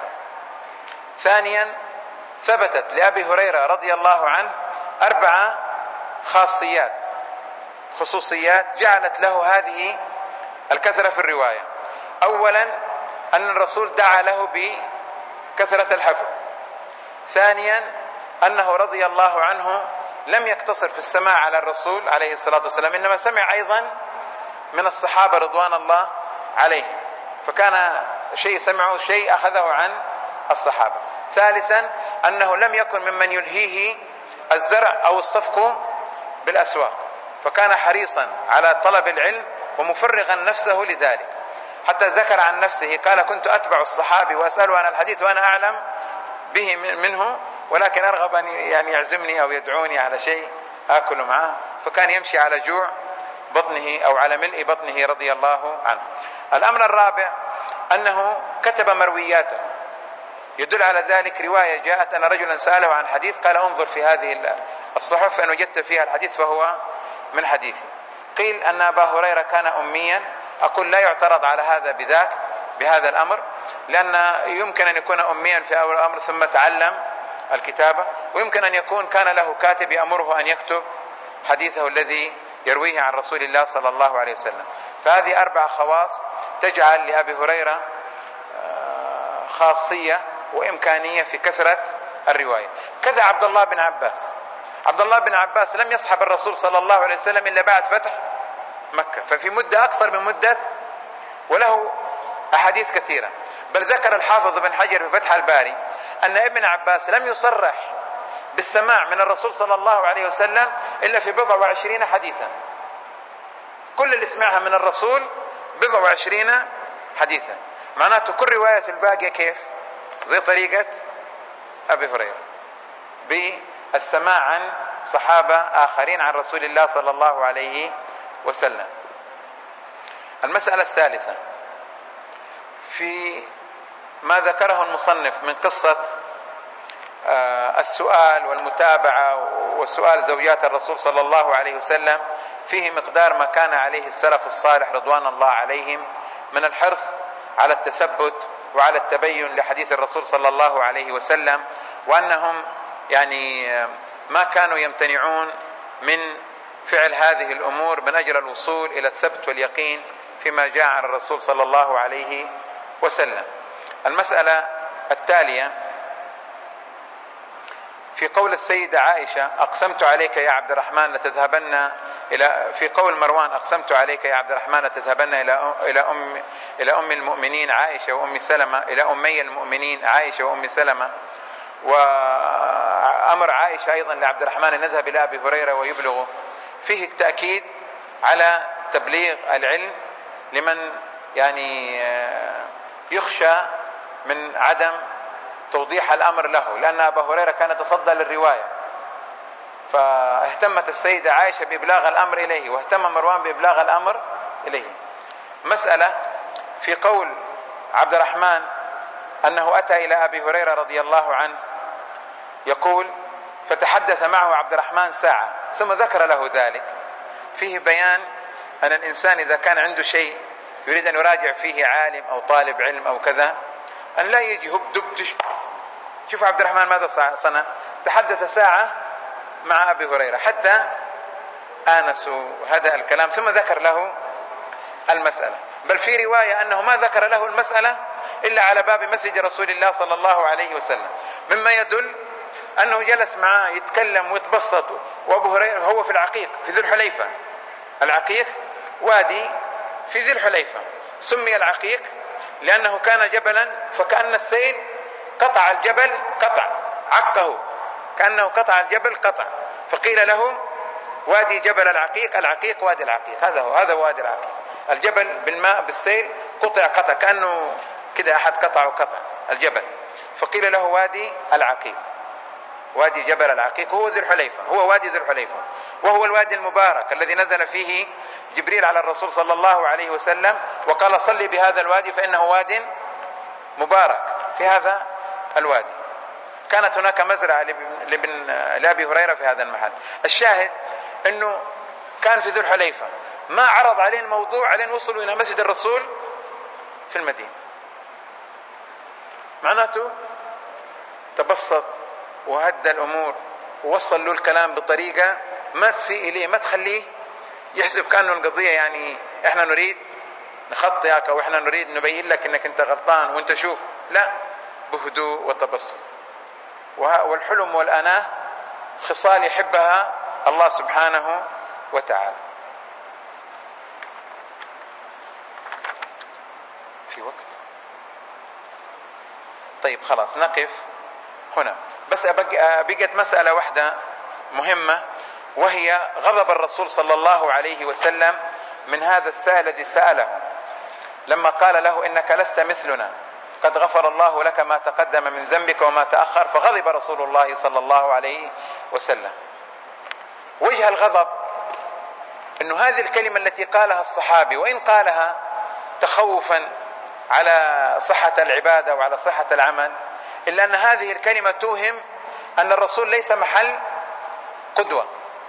S1: ثانيا ثبتت لأبي هريرة رضي الله عنه أربعة خاصيات خصوصيات جعلت له هذه الكثرة في الرواية. أولا أن الرسول دعا له بكثرة الحفظ. ثانيا أنه رضي الله عنه لم يقتصر في السماع على الرسول عليه الصلاة والسلام، إنما سمع أيضا من الصحابة رضوان الله عليهم، فكان شيء سمعه شيء أخذه عن الصحابة. ثالثا أنه لم يكن ممن يلهيه الزرع أو الصفق بالأسواق، فكان حريصا على طلب العلم ومفرغا نفسه لذلك، حتى ذكر عن نفسه قال كنت أتبع الصحابي وأسأله عن الحديث وأنا أعلم به منه، ولكن أرغب أن يعني يعزمني أو يدعوني على شيء آكل معه، فكان يمشي على جوع بطنه أو على ملء بطنه رضي الله عنه. الأمر الرابع أنه كتب مروياته، يدل على ذلك رواية جاءت أن رجلا سأله عن حديث قال انظر في هذه الصحف فإن وجدت فيها الحديث فهو من حديثي. قيل أن أبا هريرة كان أميا، أقول لا يعترض على هذا بذاك بهذا الأمر، لأن يمكن أن يكون أميا في أول الأمر ثم تعلم الكتابة، ويمكن أن يكون كان له كاتب يأمره أن يكتب حديثه الذي يرويه عن رسول الله صلى الله عليه وسلم. فهذه أربع خواص تجعل لأبي هريرة خاصية وإمكانية في كثرة الرواية. كذا عبد الله بن عباس عبد الله بن عباس لم يصحب الرسول صلى الله عليه وسلم إلا بعد فتح مكة، ففي مدة أقصر من مدة، وله أحاديث كثيرة. بل ذكر الحافظ بن حجر في فتح الباري أن ابن عباس لم يصرح بالسماع من الرسول صلى الله عليه وسلم إلا في بضع وعشرين حديثا، كل اللي سمعها من الرسول بضع وعشرين حديثا، معناته كل رواية الباقية كيف؟ زي طريقة أبي هريرة بالسماع عن صحابة آخرين عن رسول الله صلى الله عليه وسلم. المسألة الثالثة في ما ذكره المصنف من قصة السؤال والمتابعة وسؤال زوجات الرسول صلى الله عليه وسلم، فيه مقدار ما كان عليه السلف الصالح رضوان الله عليهم من الحرص على التثبت وعلى التبين لحديث الرسول صلى الله عليه وسلم، وأنهم يعني ما كانوا يمتنعون من فعل هذه الأمور من أجل الوصول إلى الثبت واليقين فيما جاء عن الرسول صلى الله عليه وسلم. المسألة التالية في قول السيدة عائشة أقسمت عليك يا عبد الرحمن لتذهبن إلى في قول مروان أقسمت عليك يا عبد الرحمن لتذهبن إلى إلى أم إلى أم المؤمنين عائشة وأم سلمة إلى أمي المؤمنين عائشة وأم سلمة، وأمر عائشة أيضا لعبد الرحمن أن يذهب إلى أبي هريرة ويبلغه، فيه التأكيد على تبليغ العلم لمن يعني يخشى من عدم توضيح الأمر له، لأن أبا هريرة كان يتصدى للرواية، فاهتمت السيدة عائشة بإبلاغ الأمر إليه، واهتم مروان بإبلاغ الأمر إليه. مسألة في قول عبد الرحمن أنه أتى إلى أبي هريرة رضي الله عنه يقول: فتحدث معه عبد الرحمن ساعة ثم ذكر له ذلك. فيه بيان أن الإنسان إذا كان عنده شيء يريد أن يراجع فيه عالم أو طالب علم أو كذا، أن لا يجي هب دب. شوف عبد الرحمن ماذا صنع؟ تحدث ساعة مع أبي هريرة حتى آنسوا هذا الكلام، ثم ذكر له المسألة. بل في رواية أنه ما ذكر له المسألة إلا على باب مسجد رسول الله صلى الله عليه وسلم، مما يدل أنه جلس معاه يتكلم ويتبسط. وأبو هريرة هو في العقيق في ذي الحليفة. العقيق وادي في ذي الحليفة، سمي العقيق لأنه كان جبلا، فكأن السيل قطع الجبل قطع، عقه كأنه قطع الجبل قطع، فقيل له وادي جبل العقيق. العقيق وادي العقيق، هذا هو، هذا وادي العقيق. الجبل بالماء بالسيل قطع قطع، كأنه كده أحد قطع وقطع الجبل، فقيل له وادي العقيق، وادي جبل العقيق. هو ذي الحليفة، هو وادي ذي الحليفة، وهو الوادي المبارك الذي نزل فيه جبريل على الرسول صلى الله عليه وسلم وقال: صلي بهذا الوادي فإنه واد مبارك. في هذا الوادي كانت هناك مزرعة لابن لأبي هريرة في هذا المحل. الشاهد أنه كان في ذي الحليفة، ما عرض عليه الموضوع عليه وصلوا إلى مسجد الرسول في المدينة. معناته تبسط وهدى الأمور ووصل له الكلام بطريقة ما تسيء إليه، ما تخليه يحسب كأنه القضية يعني إحنا نريد نخطئك أو إحنا نريد نبين لك إنك أنت غلطان وأنت شوف. لا، بهدوء وتبسط. والحلم والأناة خصال يحبها الله سبحانه وتعالى. في وقت؟ طيب خلاص نقف هنا. بس بقت مسألة واحدة مهمة، وهي غضب الرسول صلى الله عليه وسلم من هذا السائل الذي سأله لما قال له: إنك لست مثلنا، قد غفر الله لك ما تقدم من ذنبك وما تأخر. فغضب رسول الله صلى الله عليه وسلم. وجه الغضب أنه هذه الكلمة التي قالها الصحابي، وإن قالها تخوفا على صحة العبادة وعلى صحة العمل، إلا أن هذه الكلمة توهم أن الرسول ليس محل قدوة،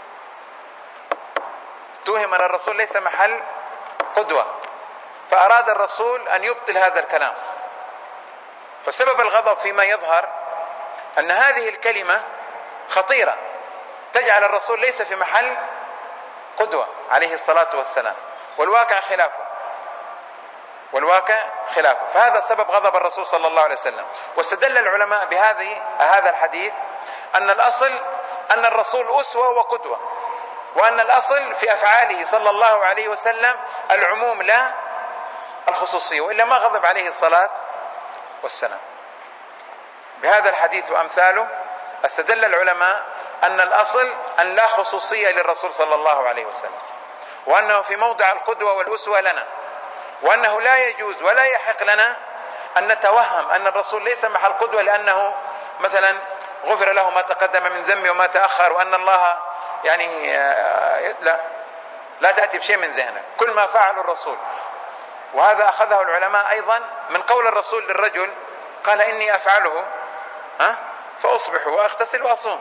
S1: توهم أن الرسول ليس محل قدوة، فأراد الرسول أن يبطل هذا الكلام. فسبب الغضب فيما يظهر أن هذه الكلمة خطيرة، تجعل الرسول ليس في محل قدوة عليه الصلاة والسلام، والواقع خلافه، والواقع خلافه. فهذا سبب غضب الرسول صلى الله عليه وسلم. واستدل العلماء بهذه هذا الحديث أن الأصل أن الرسول أسوة وقدوة، وأن الأصل في أفعاله صلى الله عليه وسلم العموم لا الخصوصية، وإلا ما غضب عليه الصلاة والسلام. بهذا الحديث وأمثاله استدل العلماء أن الأصل أن لا خصوصية للرسول صلى الله عليه وسلم، وأنه في موضع القدوة والأسوة لنا، وأنه لا يجوز ولا يحق لنا أن نتوهم أن الرسول ليس محل قدوة لأنه مثلا غفر له ما تقدم من ذنبه وما تأخر، وأن الله يعني لا لا تأتي بشيء من ذهنك، كل ما فعله الرسول. وهذا أخذه العلماء أيضا من قول الرسول للرجل، قال: إني أفعله ها فأصبح وأغتسل وأصوم،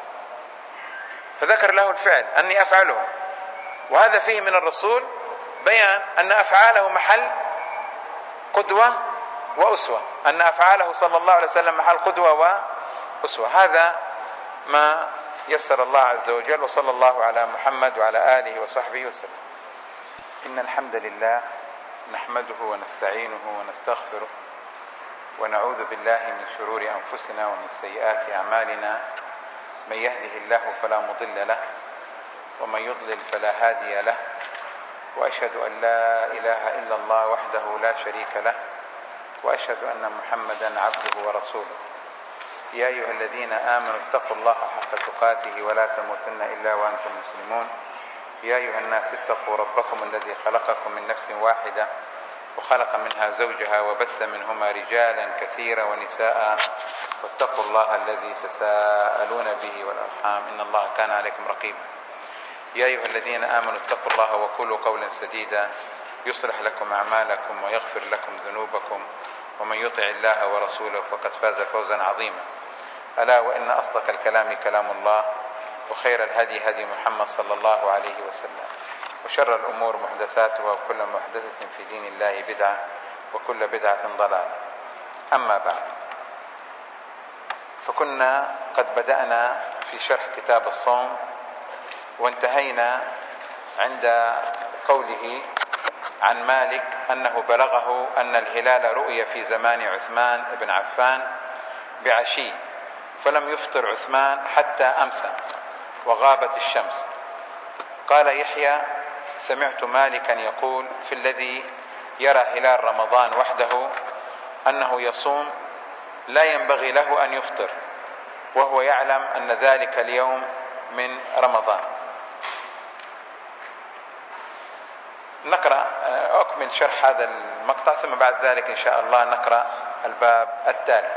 S1: فذكر له الفعل أني أفعله. وهذا فيه من الرسول بيان أن أفعاله محل قدوة وأسوة، أن أفعاله صلى الله عليه وسلم محل قدوة وأسوة. هذا ما يسر الله عز وجل، وصلى الله على محمد وعلى آله وصحبه وسلم. إن الحمد لله نحمده ونستعينه ونستغفره، ونعوذ بالله من شرور أنفسنا ومن سيئات أعمالنا. من يهده الله فلا مضل له، ومن يضلل فلا هادي له، وأشهد أن لا إله إلا الله وحده لا شريك له، وأشهد أن محمدا عبده ورسوله. يا أيها الذين آمنوا اتقوا الله حق تقاته ولا تموتن إلا وأنتم مسلمون. يا أيها الناس اتقوا ربكم الذي خلقكم من نفس واحدة وخلق منها زوجها وبث منهما رجالا كثيرا ونساء، واتقوا الله الذي تساءلون به والأرحام إن الله كان عليكم رقيبا. يا أيها الذين آمنوا اتقوا الله وقولوا قولا سديدا يصلح لكم أعمالكم ويغفر لكم ذنوبكم، ومن يطع الله ورسوله فقد فاز فوزا عظيما. ألا وإن أصدق الكلام كلام الله، وخير الهدي هدي محمد صلى الله عليه وسلم، وشر الأمور محدثاتها، وكل محدثة في دين الله بدعة، وكل بدعة ضلالة. أما بعد، فكنا قد بدأنا في شرح كتاب الصوم، وانتهينا عند قوله عن مالك أنه بلغه أن الهلال رؤي في زمان عثمان بن عفان بعشي، فلم يفطر عثمان حتى أمسى وغابت الشمس. قال يحيى: سمعت مالكا يقول في الذي يرى هلال رمضان وحده أنه يصوم لا ينبغي له أن يفطر، وهو يعلم أن ذلك اليوم من رمضان. نقرأ أكمل شرح هذا المقطع، ثم بعد ذلك إن شاء الله نقرأ الباب التالي.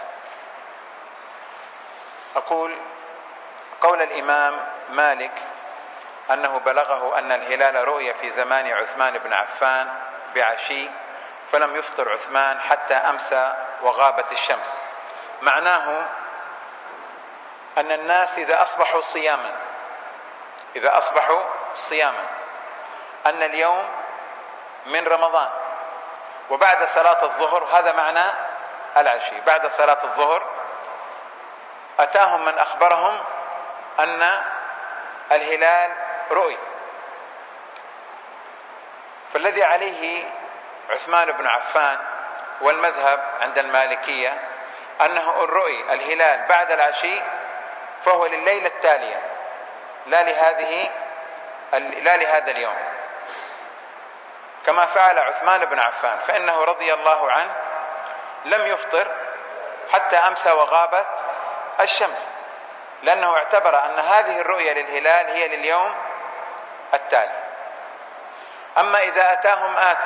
S1: أقول: قول الإمام مالك أنه بلغه أن الهلال رؤي في زمان عثمان بن عفان بعشي، فلم يفطر عثمان حتى أمسى وغابت الشمس. معناه أن الناس إذا أصبحوا صياما إذا أصبحوا صياما أن اليوم من رمضان، وبعد صلاة الظهر، هذا معنى العشي، بعد صلاة الظهر أتاهم من أخبرهم أن الهلال رؤي. فالذي عليه عثمان بن عفان والمذهب عند المالكية أنه الرؤي الهلال بعد العشي فهو لليلة التالية، لا لهذه لا لهذا اليوم، كما فعل عثمان بن عفان، فإنه رضي الله عنه لم يفطر حتى أمسى وغابت الشمس، لأنه اعتبر أن هذه الرؤية للهلال هي لليوم التالي. أما إذا أتاهم آت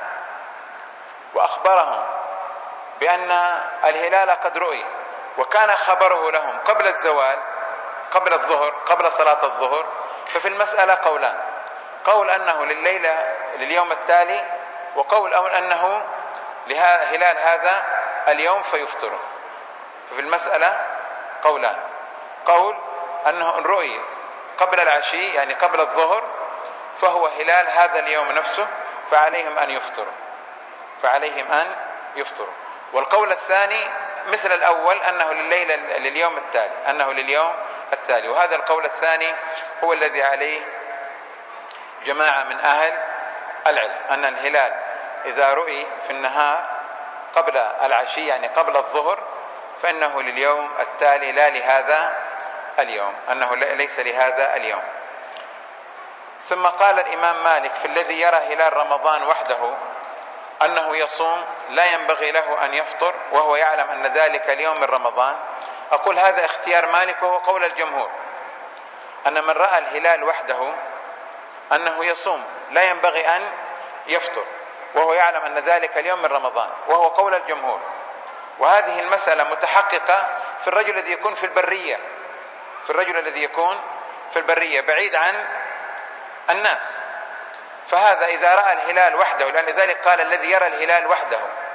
S1: وأخبرهم بأن الهلال قد رؤي، وكان خبره لهم قبل الزوال، قبل الظهر، قبل صلاة الظهر، ففي المسألة قولان: قول أنه لليلة لليوم التالي، وقول أو أنه لهلال هذا اليوم فيفطره. ففي المسألة قولان: قول أنه إن رؤي قبل العشي يعني قبل الظهر فهو هلال هذا اليوم نفسه، فعليهم أن يفطروا فعليهم أن يفطروا والقول الثاني مثل الأول، أنه لليلة لليوم التالي أنه لليوم التالي وهذا القول الثاني هو الذي عليه جماعة من أهل العلم، أن الهلال إذا رؤي في النهار قبل العشي يعني قبل الظهر فإنه لليوم التالي لا لهذا اليوم، أنه ليس لهذا اليوم. ثم قال الإمام مالك في الذي يرى هلال رمضان وحده أنه يصوم لا ينبغي له أن يفطر، وهو يعلم أن ذلك اليوم من رمضان. أقول هذا اختيار مالك وهو قول الجمهور، أن من رأى الهلال وحده أنه يصوم لا ينبغي أن يفطر، وهو يعلم أن ذلك اليوم من رمضان، وهو قول الجمهور. وهذه المسألة متحققة في الرجل الذي يكون في البرية في الرجل الذي يكون في البرية بعيد عن الناس، فهذا إذا رأى الهلال وحده، لأن ذلك قال الذي يرى الهلال وحده،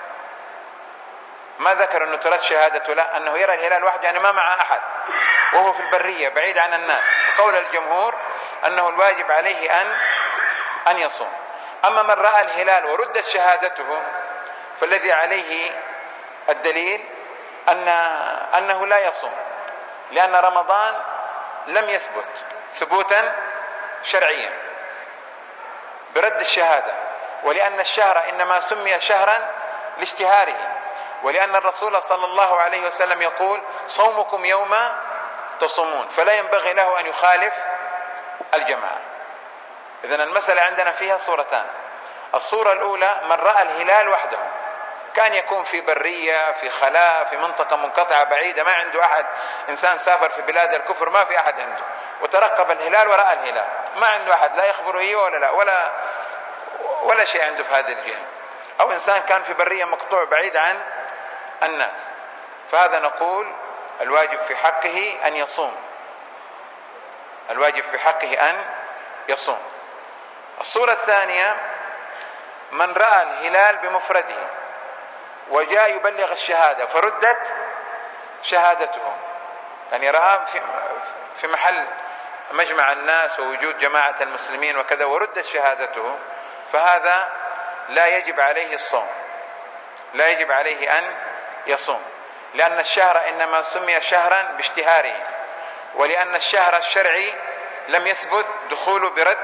S1: ما ذكر أنه ترد شهادته، لا، أنه يرى الهلال وحده يعني ما مع أحد وهو في البرية بعيد عن الناس. قول الجمهور أنه الواجب عليه أن أن يصوم. أما من رأى الهلال وردت شهادته فالذي عليه الدليل أن أنه لا يصوم، لأن رمضان لم يثبت ثبوتا شرعيا برد الشهادة، ولأن الشهر إنما سمي شهرا لاشتهاره، ولأن الرسول صلى الله عليه وسلم يقول: صومكم يوم تصومون، فلا ينبغي له أن يخالف الجماعة. إذن المسألة عندنا فيها صورتان: الصورة الأولى من رأى الهلال وحده، كان يكون في برية، في خلاء، في منطقة منقطعة بعيدة، ما عنده أحد، إنسان سافر في بلاد الكفر ما في أحد عنده، وترقب الهلال ورأى الهلال، ما عنده أحد لا يخبره إيه ولا لا ولا ولا شيء عنده في هذه الجهة. أو إنسان كان في برية مقطوع بعيد عن الناس، فهذا نقول الواجب في حقه أن يصوم الواجب في حقه أن يصوم. الصورة الثانية من رأى الهلال بمفرده، وجاء يبلغ الشهادة فردت شهادته، يعني رآه في محل مجمع الناس ووجود جماعة المسلمين وكذا وردت شهادته، فهذا لا يجب عليه الصوم، لا يجب عليه أن يصوم، لأن الشهر إنما سمي شهرا باشتهاره، ولأن الشهر الشرعي لم يثبت دخوله برد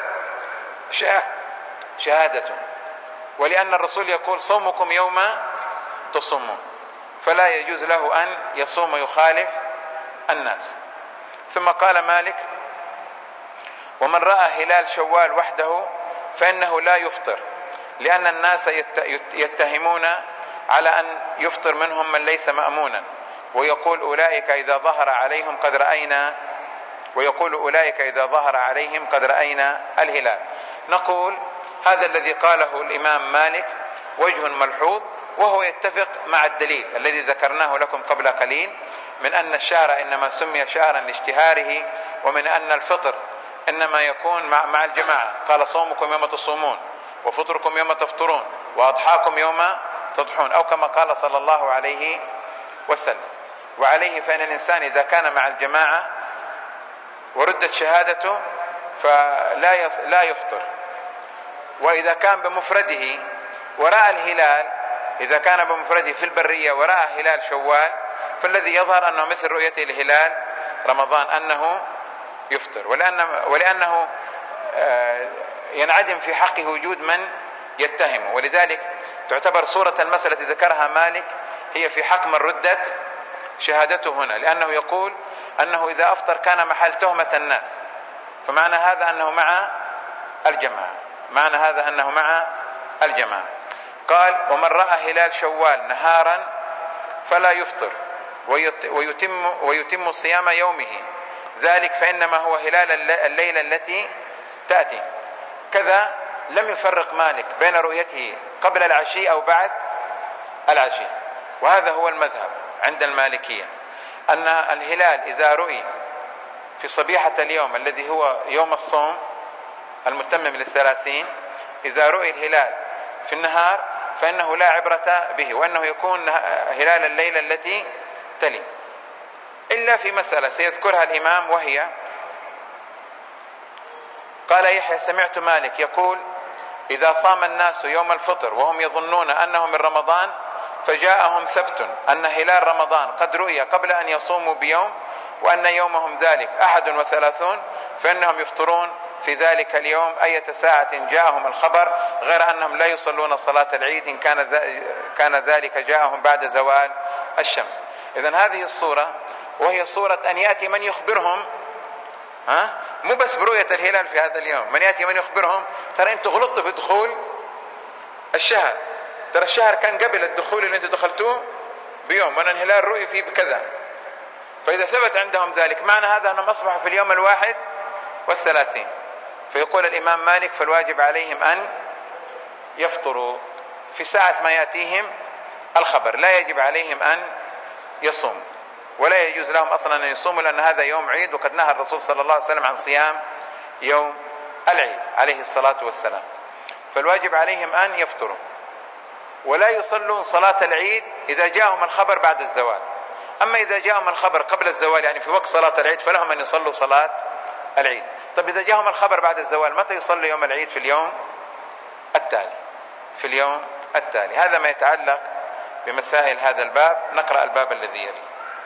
S1: شهادته، ولأن الرسول يقول صومكم يوم تصومون، فلا يجوز له أن يصوم يخالف الناس. ثم قال مالك: ومن رأى هلال شوال وحده فإنه لا يفطر، لأن الناس يتهمون على أن يفطر منهم من ليس مأمونا، ويقول أولئك إذا ظهر عليهم قد رأينا ويقول أولئك إذا ظهر عليهم قد رأينا الهلال. نقول هذا الذي قاله الإمام مالك وجه ملحوظ، وهو يتفق مع الدليل الذي ذكرناه لكم قبل قليل من أن الشهر إنما سمي شهرا لاشتهاره، ومن أن الفطر إنما يكون مع, مع الجماعة. قال صومكم يوم تصومون، وفطركم يوم تفطرون، وأضحاكم يوم تضحون، أو كما قال صلى الله عليه وسلم. وعليه فإن الإنسان إذا كان مع الجماعة وردت شهادته فلا لا يفطر. وإذا كان بمفرده ورأى الهلال، إذا كان بمفرده في البرية ورأى هلال شوال، فالذي يظهر أنه مثل رؤيته لهلال رمضان أنه يفطر، ولأن ولأنه ينعدم في حقه وجود من يتهمه. ولذلك تعتبر صورة المسألة التي ذكرها مالك هي في حق من ردت شهادته هنا، لأنه يقول أنه إذا أفطر كان محل تهمة الناس، فمعنى هذا أنه مع الجماعة، معنى هذا أنه مع الجماعة. قال: ومن رأى هلال شوال نهارا فلا يفطر ويتم, ويتم صيام يومه ذلك، فإنما هو هلال الليلة التي تأتي. كذا لم يفرق مالك بين رؤيته قبل العشي أو بعد العشي، وهذا هو المذهب عند المالكية، أن الهلال إذا رؤي في صبيحة اليوم الذي هو يوم الصوم المتمم للثلاثين، إذا رؤي الهلال في النهار فإنه لا عبرة به، وأنه يكون هلال الليلة التي تلي، إلا في مسألة سيذكرها الإمام، وهي قال يحيى: سمعت مالك يقول: إذا صام الناس يوم الفطر وهم يظنون أنه من رمضان فجاءهم ثبت أن هلال رمضان قد رؤي قبل أن يصوموا بيوم، وأن يومهم ذلك أحد وثلاثون، فإنهم يفطرون في ذلك اليوم أية ساعة جاءهم الخبر، غير أنهم لا يصلون صلاة العيد إن كان ذلك جاءهم بعد زوال الشمس. إذن هذه الصورة، وهي صورة أن يأتي من يخبرهم، ها؟ مو بس برؤية الهلال في هذا اليوم، من يأتي من يخبرهم: ترى أنتوا غلطتوا في دخول الشهر، ترى الشهر كان قبل الدخول اللي أنتوا دخلتوه بيوم، وأن الهلال رؤي فيه بكذا. فإذا ثبت عندهم ذلك معنى هذا أنهم أصبحوا في اليوم الواحد والثلاثين. فيقول الإمام مالك: فالواجب عليهم أن يفطروا في ساعة ما يأتيهم الخبر، لا يجب عليهم أن يصوموا، ولا يجوز لهم أصلا أن يصوموا، لأن هذا يوم عيد، وقد نهى الرسول صلى الله عليه وسلم عن صيام يوم العيد عليه الصلاة والسلام. فالواجب عليهم أن يفطروا، ولا يصلون صلاة العيد إذا جاءهم الخبر بعد الزوال. أما إذا جاءهم الخبر قبل الزوال، يعني في وقت صلاة العيد، فلهم أن يصلوا صلاة العيد. طب إذا جاءهم الخبر بعد الزوال، متى يصلي يوم العيد؟ في اليوم التالي، في اليوم التالي. هذا ما يتعلق بمسائل هذا الباب. نقرأ الباب الذي يلي.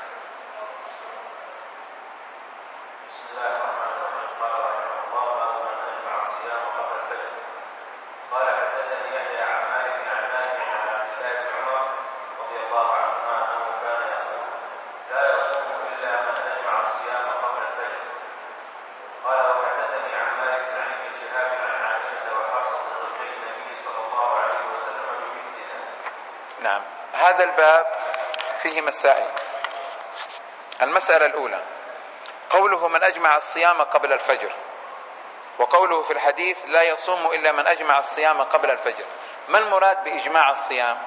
S1: نعم، هذا الباب فيه مسائل. المسألة الأولى: قوله من أجمع الصيام قبل الفجر، وقوله في الحديث لا يصوم إلا من أجمع الصيام قبل الفجر. ما المراد بإجماع الصيام؟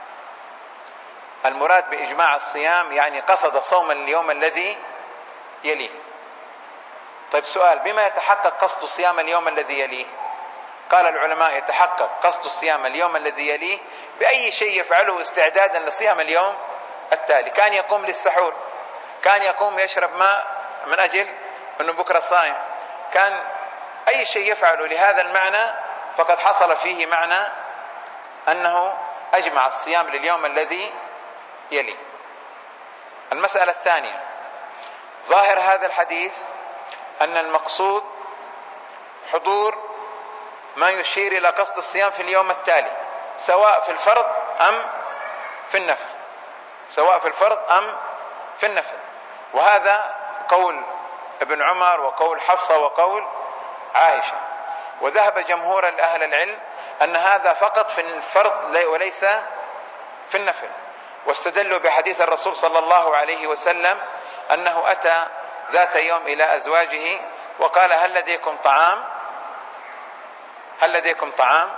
S1: المراد بإجماع الصيام يعني قصد صوم اليوم الذي يليه. طيب سؤال: بما يتحقق قصد صيام اليوم الذي يليه؟ قال العلماء يتحقق قصد الصيام اليوم الذي يليه بأي شيء يفعله استعدادا لصيام اليوم التالي. كان يقوم للسحور، كان يقوم يشرب ماء من أجل أنه بكرة صائم، كان أي شيء يفعله لهذا المعنى فقد حصل فيه معنى أنه أجمع الصيام لليوم الذي يليه. المسألة الثانية، ظاهر هذا الحديث أن المقصود حضور ما يشير إلى قصد الصيام في اليوم التالي، سواء في الفرض أم في النفل، سواء في الفرض أم في النفل. وهذا قول ابن عمر وقول حفصة وقول عائشة. وذهب جمهور أهل العلم أن هذا فقط في الفرض وليس في النفل، واستدلوا بحديث الرسول صلى الله عليه وسلم أنه أتى ذات يوم إلى أزواجه وقال هل لديكم طعام؟ هل لديكم طعام؟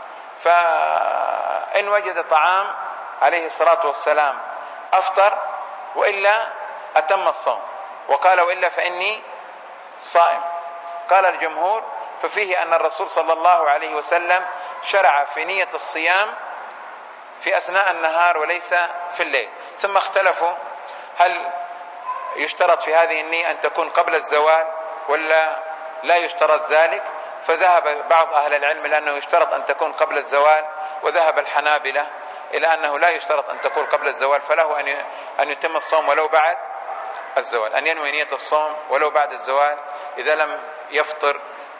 S1: فإن وجد طعام عليه الصلاة والسلام أفطر، وإلا أتم الصوم، وقال وإلا فإني صائم. قال الجمهور ففيه أن الرسول صلى الله عليه وسلم شرع في نية الصيام في أثناء النهار وليس في الليل. ثم اختلفوا هل يشترط في هذه النية أن تكون قبل الزوال ولا لا يشترط ذلك، فذهب بعض أهل العلم إلى أنه يشترط أن تكون قبل الزوال، وذهب الحنابلة إلى أنه لا يشترط أن تكون قبل الزوال، فله أن يتم الصوم ولو بعد الزوال، أن ينوي نية الصوم ولو بعد الزوال إذا لم يفطر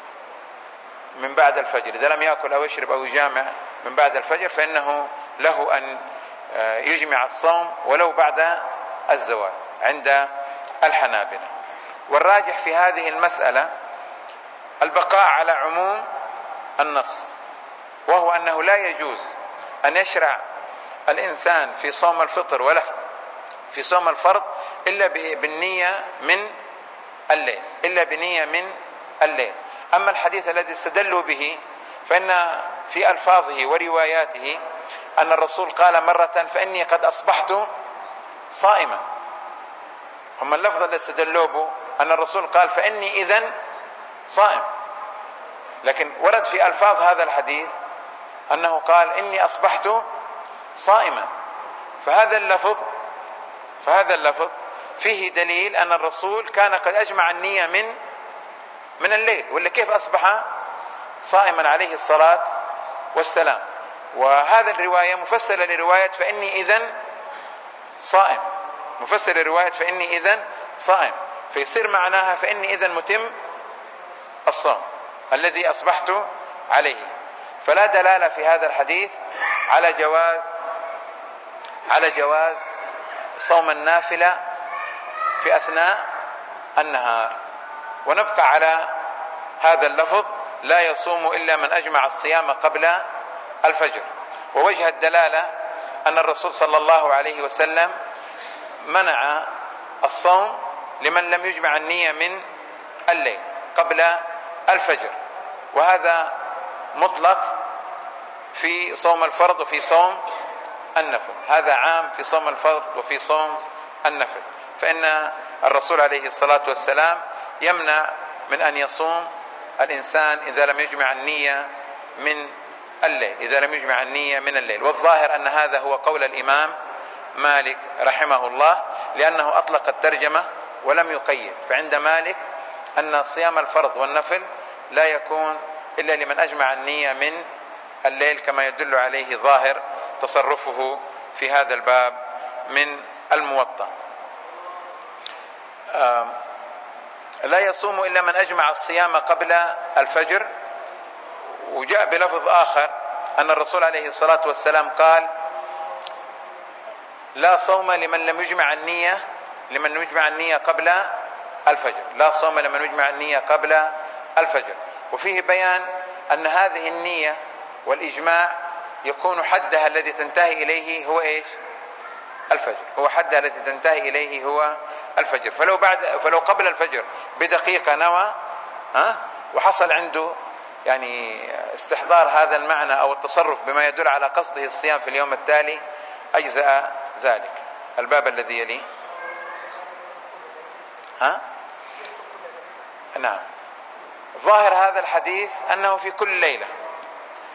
S1: من بعد الفجر، إذا لم يأكل أو يشرب أو يجامع من بعد الفجر فإنه له أن يجمع الصوم ولو بعد الزوال عند الحنابلة. والراجح في هذه المسألة البقاء على عموم النص، وهو أنه لا يجوز أن يشرع الإنسان في صوم الفطر ولا في صوم الفرض إلا بالنية من الليل، إلا بنية من الليل. أما الحديث الذي استدلوا به فإن في ألفاظه ورواياته أن الرسول قال مرة فإني قد أصبحت صائما. هم اللفظ الذي استدلوا به أن الرسول قال فإني إذن صائم، لكن ورد في ألفاظ هذا الحديث أنه قال إني أصبحت صائما. فهذا اللفظ فهذا اللفظ فيه دليل أن الرسول كان قد أجمع النية من من الليل، ولا كيف أصبح صائما عليه الصلاة والسلام. وهذا الرواية مفسرة لرواية فإني إذن صائم، مفسر لرواية فإني إذن صائم، فيصير معناها فإني إذن متم الصوم الذي أصبحت عليه. فلا دلالة في هذا الحديث على جواز على جواز صوم النافلة في أثناء النهار. ونبقى على هذا اللفظ لا يصوم إلا من أجمع الصيام قبل الفجر. ووجه الدلالة أن الرسول صلى الله عليه وسلم منع الصوم لمن لم يجمع النية من الليل قبل الفجر، وهذا مطلق في صوم الفرض وفي صوم النفل، هذا عام في صوم الفرض وفي صوم النفل. فإن الرسول عليه الصلاة والسلام يمنع من أن يصوم الإنسان إذا لم يجمع النية من الليل، إذا لم يجمع النية من الليل. والظاهر أن هذا هو قول الإمام مالك رحمه الله، لأنه أطلق الترجمة ولم يقيد. فعند مالك أن صيام الفرض والنفل لا يكون إلا لمن أجمع النية من الليل، كما يدل عليه ظاهر تصرفه في هذا الباب من الموطأ. لا يصوم إلا من أجمع الصيام قبل الفجر. وجاء بلفظ آخر أن الرسول عليه الصلاة والسلام قال لا صوم لمن لم يجمع النية لمن لم يجمع النية قبل الفجر، لا صوم لمن يجمع النية قبل الفجر. وفيه بيان أن هذه النية والإجماع يكون حدها الذي تنتهي إليه هو إيش؟ الفجر، هو حدها الذي تنتهي إليه هو الفجر. فلو بعد فلو قبل الفجر بدقيقة نوى ها وحصل عنده يعني استحضار هذا المعنى أو التصرف بما يدل على قصده الصيام في اليوم التالي أجزأ ذلك. الباب الذي يليه ها نعم ظاهر هذا الحديث أنه في كل ليلة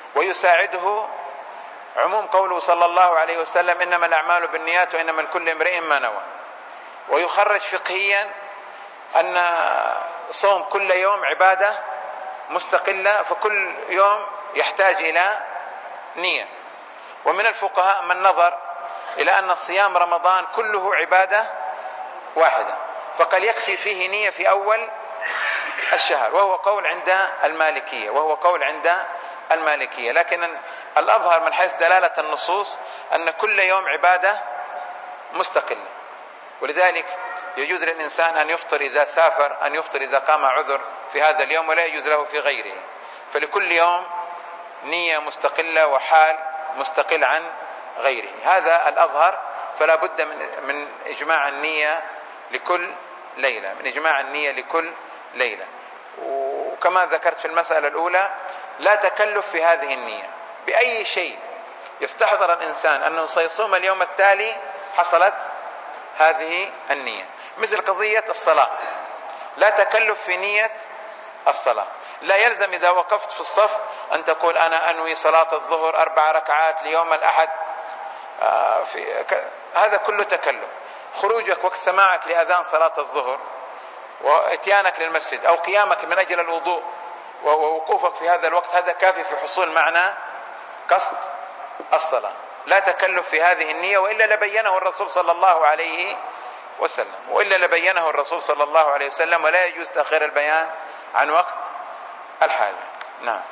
S1: ويساعده عموم قوله صلى الله عليه وسلم إنما الأعمال بالنيات وإنما لكل امرئ ما نوى. ويخرج فقهيا أن صوم كل يوم عبادة مستقلة، فكل يوم يحتاج إلى نية. ومن الفقهاء من نظر إلى أن صيام رمضان كله عبادة واحدة، فقال يكفي فيه نية في أول الشهر، وهو قول عند المالكية وهو قول عند المالكية لكن الأظهر من حيث دلالة النصوص أن كل يوم عبادة مستقلة. ولذلك يجوز للإنسان أن يفطر إذا سافر، أن يفطر إذا قام عذر في هذا اليوم، ولا يجوز له في غيره. فلكل يوم نية مستقلة وحال مستقل عن غيره، هذا الأظهر. فلا بد من من إجماع النية لكل ليلة، من إجماع النية لكل ليلة. وكما ذكرت في المسألة الأولى لا تكلف في هذه النية، بأي شيء يستحضر الإنسان أنه سيصوم اليوم التالي حصلت هذه النية. مثل قضية الصلاة، لا تكلف في نية الصلاة، لا يلزم إذا وقفت في الصف أن تقول أنا أنوي صلاة الظهر أربع ركعات ليوم الأحد. آه في هذا كله تكلف. خروجك وقت سماعك لأذان صلاة الظهر واتيانك للمسجد أو قيامك من أجل الوضوء ووقوفك في هذا الوقت، هذا كافي في حصول معنى قصد الصلاة. لا تكلف في هذه النية، وإلا لبينه الرسول صلى الله عليه وسلم وإلا لبينه الرسول صلى الله عليه وسلم ولا يجوز تأخير البيان عن وقت الحاجة. نعم.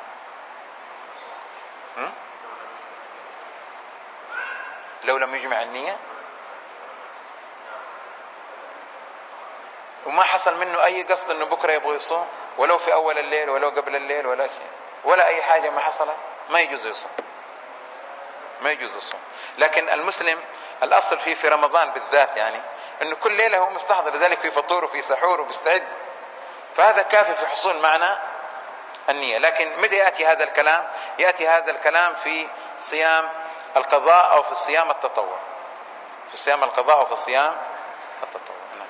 S1: لو لم يجمع النية وما حصل منه أي قصد أنه بكرة يبغى يصوم، ولو في أول الليل ولو قبل الليل ولا شيء ولا أي حاجة ما حصلت، ما يجوز يصوم، ما يجوز الصوم. لكن المسلم الأصل فيه في رمضان بالذات يعني أنه كل ليلة هو مستحضر، لذلك في فطور وفي سحور وبيستعد، فهذا كافي في حصول معنى النية. لكن متى يأتي هذا الكلام؟ يأتي هذا الكلام في صيام القضاء أو في الصيام التطوع، في صيام القضاء أو في الصيام التطوع. نعم.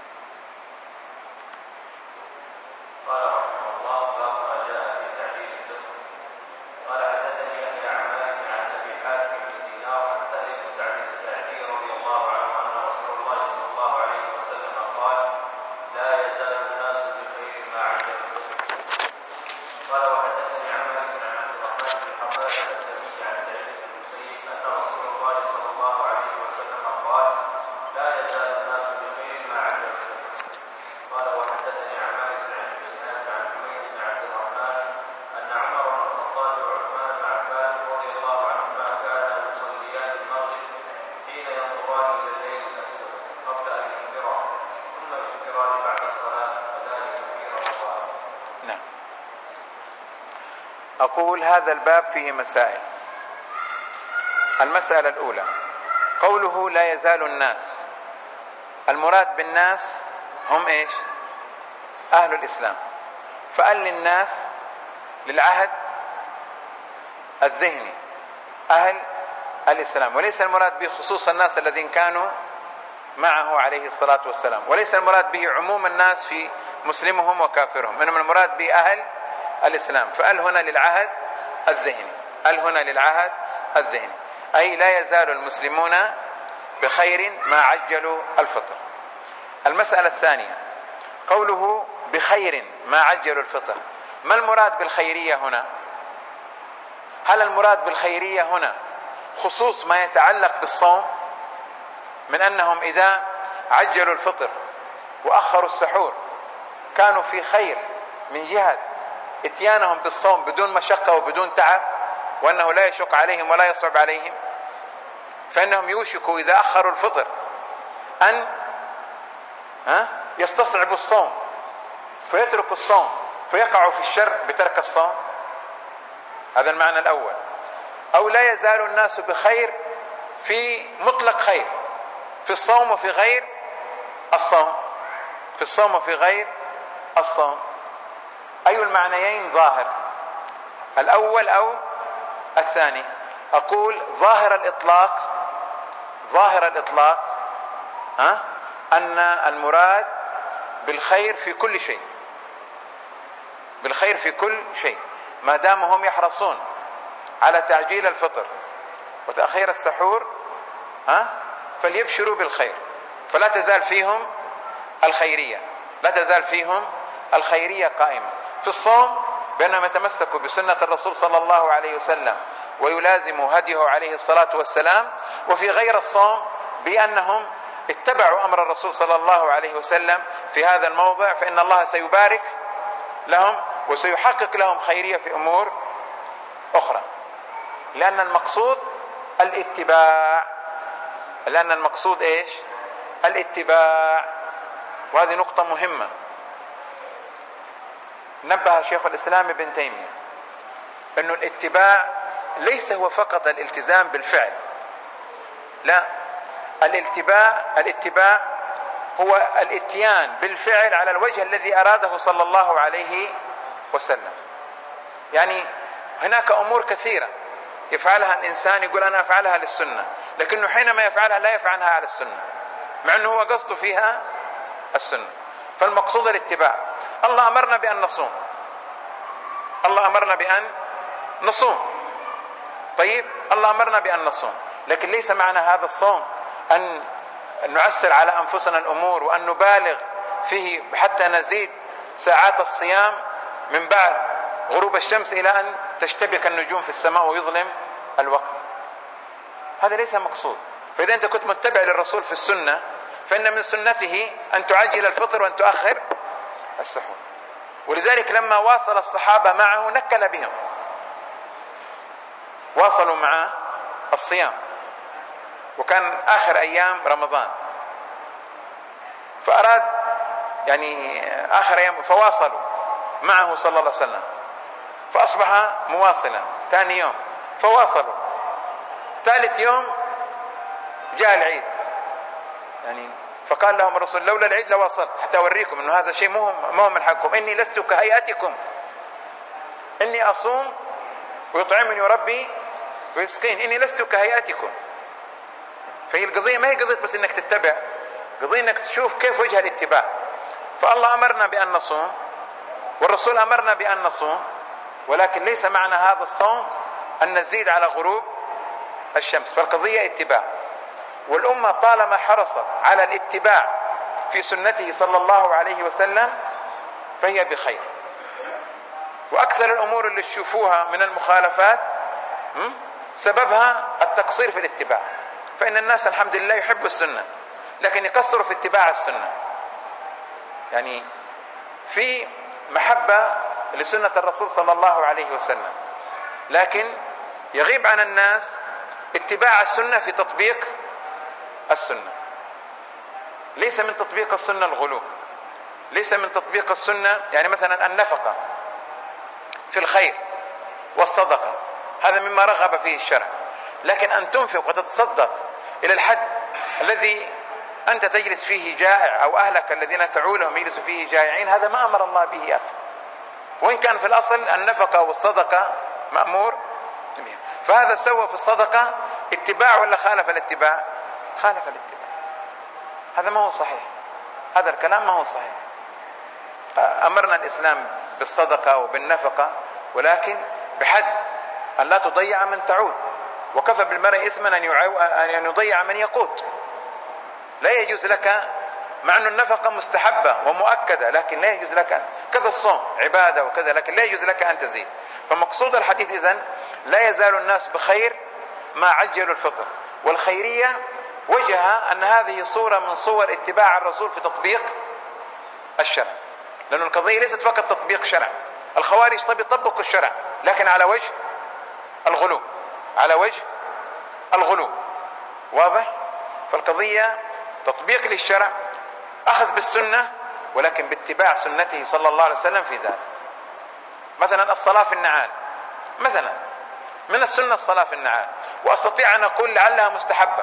S1: أقول هذا الباب فيه مسائل. المسألة الأولى قوله لا يزال الناس، المراد بالناس هم إيش؟ أهل الإسلام، فقال للناس للعهد الذهني أهل الإسلام، وليس المراد به خصوص الناس الذين كانوا معه عليه الصلاة والسلام، وليس المراد به عموم الناس في مسلمهم وكافرهم، إنما المراد به أهل الإسلام. فقال هنا للعهد الذهني، قال هنا للعهد الذهني، أي لا يزال المسلمون بخير ما عجلوا الفطر. المسألة الثانية قوله بخير ما عجلوا الفطر، ما المراد بالخيرية هنا؟ هل المراد بالخيرية هنا خصوص ما يتعلق بالصوم من أنهم إذا عجلوا الفطر وأخروا السحور كانوا في خير من جهة اتيانهم بالصوم بدون مشقة وبدون تعب، وأنه لا يشق عليهم ولا يصعب عليهم، فإنهم يوشكوا إذا أخروا الفطر أن يستصعبوا الصوم فيتركوا الصوم فيقعوا في الشر بترك الصوم. هذا المعنى الأول. أو لا يزال الناس بخير في مطلق خير، في الصوم وفي غير الصوم، في الصوم وفي غير الصوم. أي المعنيين ظاهر، الأول أو الثاني؟ أقول ظاهر الإطلاق، ظاهر الإطلاق ها أن المراد بالخير في كل شيء، بالخير في كل شيء، ما دام هم يحرصون على تعجيل الفطر وتأخير السحور ها فليبشروا بالخير. فلا تزال فيهم الخيرية، لا تزال فيهم الخيرية قائمة. في الصوم بأنهم يتمسكوا بسنة الرسول صلى الله عليه وسلم ويلازموا هديه عليه الصلاة والسلام. وفي غير الصوم بأنهم اتبعوا أمر الرسول صلى الله عليه وسلم في هذا الموضع، فإن الله سيبارك لهم وسيحقق لهم خيرية في أمور أخرى. لأن المقصود الاتباع، لأن المقصود إيش؟ الاتباع. وهذه نقطة مهمة نبه شيخ الإسلام ابن تيمية، أنه الاتباع ليس هو فقط الالتزام بالفعل، لا، الاتباع الاتباع هو الاتيان بالفعل على الوجه الذي أراده صلى الله عليه وسلم. يعني هناك أمور كثيرة يفعلها الإنسان يقول أنا أفعلها للسنة، لكنه حينما يفعلها لا يفعلها على السنة مع أنه هو قصده فيها السنة. فالمقصود الاتباع. الله أمرنا بأن نصوم، الله أمرنا بأن نصوم طيب الله أمرنا بأن نصوم، لكن ليس معنى هذا الصوم أن نعسر على أنفسنا الأمور وأن نبالغ فيه حتى نزيد ساعات الصيام من بعد غروب الشمس إلى أن تشتبك النجوم في السماء ويظلم الوقت. هذا ليس مقصود. فإذا أنت كنت متبع للرسول في السنة فإن من سنته أن تعجل الفطر وأن تؤخر السحور. ولذلك لما واصل الصحابة معه نكل بهم، واصلوا معه الصيام وكان آخر أيام رمضان، فأراد يعني آخر أيام فواصلوا معه صلى الله عليه وسلم، فأصبح مواصلا. ثاني يوم فواصلوا، ثالث يوم جاء العيد، يعني فقال لهم الرسول لولا العيد لواصلت حتى أوريكم أنه هذا شيء مهم من حقكم، إني لست كهيئتكم، إني أصوم ويطعمني ربي ويسقين، إني لست كهيئتكم. فهي القضية ما هي قضية بس إنك تتبع، قضية إنك تشوف كيف وجه الاتباع. فالله أمرنا بأن نصوم والرسول أمرنا بأن نصوم، ولكن ليس معنى هذا الصوم أن نزيد على غروب الشمس. فالقضية اتباع، والأمة طالما حرصت على الاتباع في سنته صلى الله عليه وسلم فهي بخير. وأكثر الأمور اللي تشوفوها من المخالفات سببها التقصير في الاتباع. فإن الناس الحمد لله يحبوا السنة لكن يقصروا في اتباع السنة، يعني في محبة لسنة الرسول صلى الله عليه وسلم، لكن يغيب عن الناس اتباع السنة في تطبيق السنة. ليس من تطبيق السنة الغلو، ليس من تطبيق السنة يعني مثلا النفقة في الخير والصدقة هذا مما رغب فيه الشرع، لكن أن تنفق وتتصدق إلى الحد الذي أنت تجلس فيه جائع أو أهلك الذين تعولهم يجلسوا فيه جائعين هذا ما أمر الله به يا أخي. وإن كان في الأصل النفقة والصدقة مأمور، فهذا سوى في الصدقة اتباع ولا خالف الاتباع؟ خالف الاتباع. هذا ما هو صحيح، هذا الكلام ما هو صحيح. أمرنا الإسلام بالصدقة وبالنفقة ولكن بحد أن لا تضيع من تعود، وكفى بالمرء إثما أن يضيع من يقوت. لا يجوز لك، مع أن النفقة مستحبة ومؤكدة، لكن لا يجوز لك كذا الصوم عبادة وكذا، لكن لا يجوز لك أن تزيد. فمقصود الحديث إذن لا يزال الناس بخير ما عجلوا الفطر. والخيرية وجهها أن هذه صورة من صور اتباع الرسول في تطبيق الشرع، لأن القضية ليست فقط تطبيق شرع. الخوارج طب يطبقوا الشرع لكن على وجه الغلو، على وجه الغلو، واضح؟ فالقضية تطبيق للشرع، أخذ بالسنة ولكن باتباع سنته صلى الله عليه وسلم في ذلك. مثلا الصلاة في النعال، مثلا من السنة الصلاة في النعال، وأستطيع أن أقول لعلها مستحبة،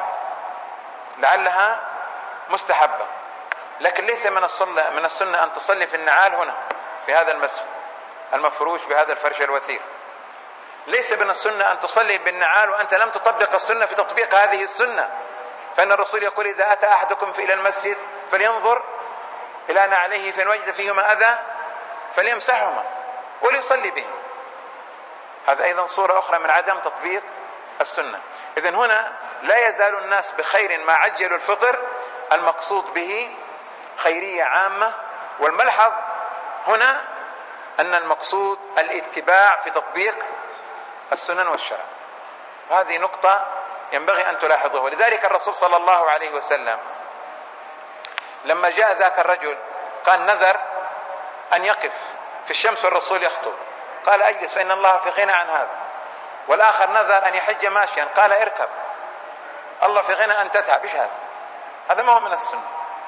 S1: لعلها مستحبة، لكن ليس من السنة من السنة أن تصلي في النعال هنا في هذا المسجد المفروش بهذا الفرش الوثير. ليس من السنة أن تصلي بالنعال وأنت لم تطبق السنة في تطبيق هذه السنة. فإن الرسول يقول إذا أتى أحدكم إلى المسجد فلينظر إلى نعليه فإن وجد فيهما أذى فليمسحهما وليصلي بهما. هذا أيضا صورة أخرى من عدم تطبيق السنة. إذن هنا لا يزال الناس بخير ما عجلوا الفطر، المقصود به خيرية عامة، والملحظ هنا أن المقصود الاتباع في تطبيق السنن والشرع. هذه نقطة ينبغي أن تلاحظوها. ولذلك الرسول صلى الله عليه وسلم لما جاء ذاك الرجل قال نذر أن يقف في الشمس والرسول يخطب، قال أجلس فإن الله في غنى عن هذا. والآخر نذر أن يحج ماشيا، قال اركب الله في غنى أن تتعب. إيش هذا؟ هذا ما هو من السنة.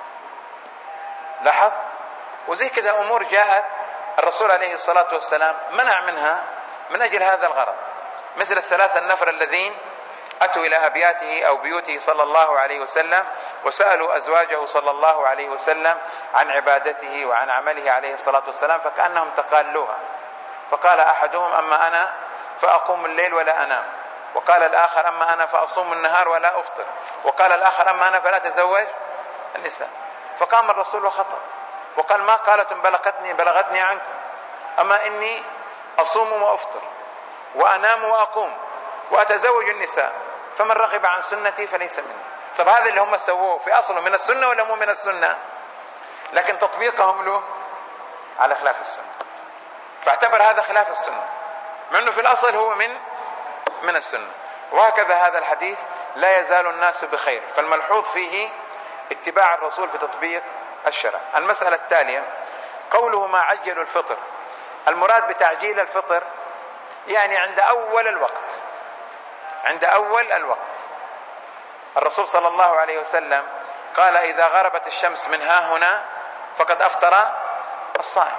S1: لاحظ؟ وزي كذا أمور جاءت الرسول عليه الصلاة والسلام منع منها من أجل هذا الغرض، مثل الثلاثة النفر الذين أتوا إلى أبياته أو بيوته صلى الله عليه وسلم وسألوا أزواجه صلى الله عليه وسلم عن عبادته وعن عمله عليه الصلاة والسلام، فكأنهم تقالوها. فقال أحدهم أما أنا فأقوم الليل ولا أنام، وقال الآخر أما أنا فأصوم النهار ولا أفطر، وقال الآخر أما أنا فلا أتزوج النساء. فقام الرسول وخطب وقال ما قالت بلغتني بلغتني عنكم، أما إني أصوم وأفطر وأنام وأقوم وأتزوج النساء، فمن رغب عن سنتي فليس مني. طب هذا اللي هم سووه في أصله من السنة ولا مو من السنة؟ لكن تطبيقهم له على خلاف السنة، فاعتبر هذا خلاف السنة مع أنه في الأصل هو من من السنة. وهكذا هذا الحديث لا يزال الناس بخير، فالملحوظ فيه اتباع الرسول في تطبيق الشرع. المسألة التالية قوله ما عجل الفطر، المراد بتعجيل الفطر يعني عند أول الوقت، عند أول الوقت. الرسول صلى الله عليه وسلم قال إذا غربت الشمس من ها هنا فقد أفطر الصائم،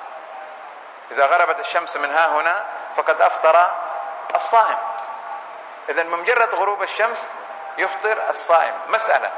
S1: إذا غربت الشمس من ها هنا فقد أفطر الصائم. إذن بمجرد غروب الشمس يفطر الصائم. مسألة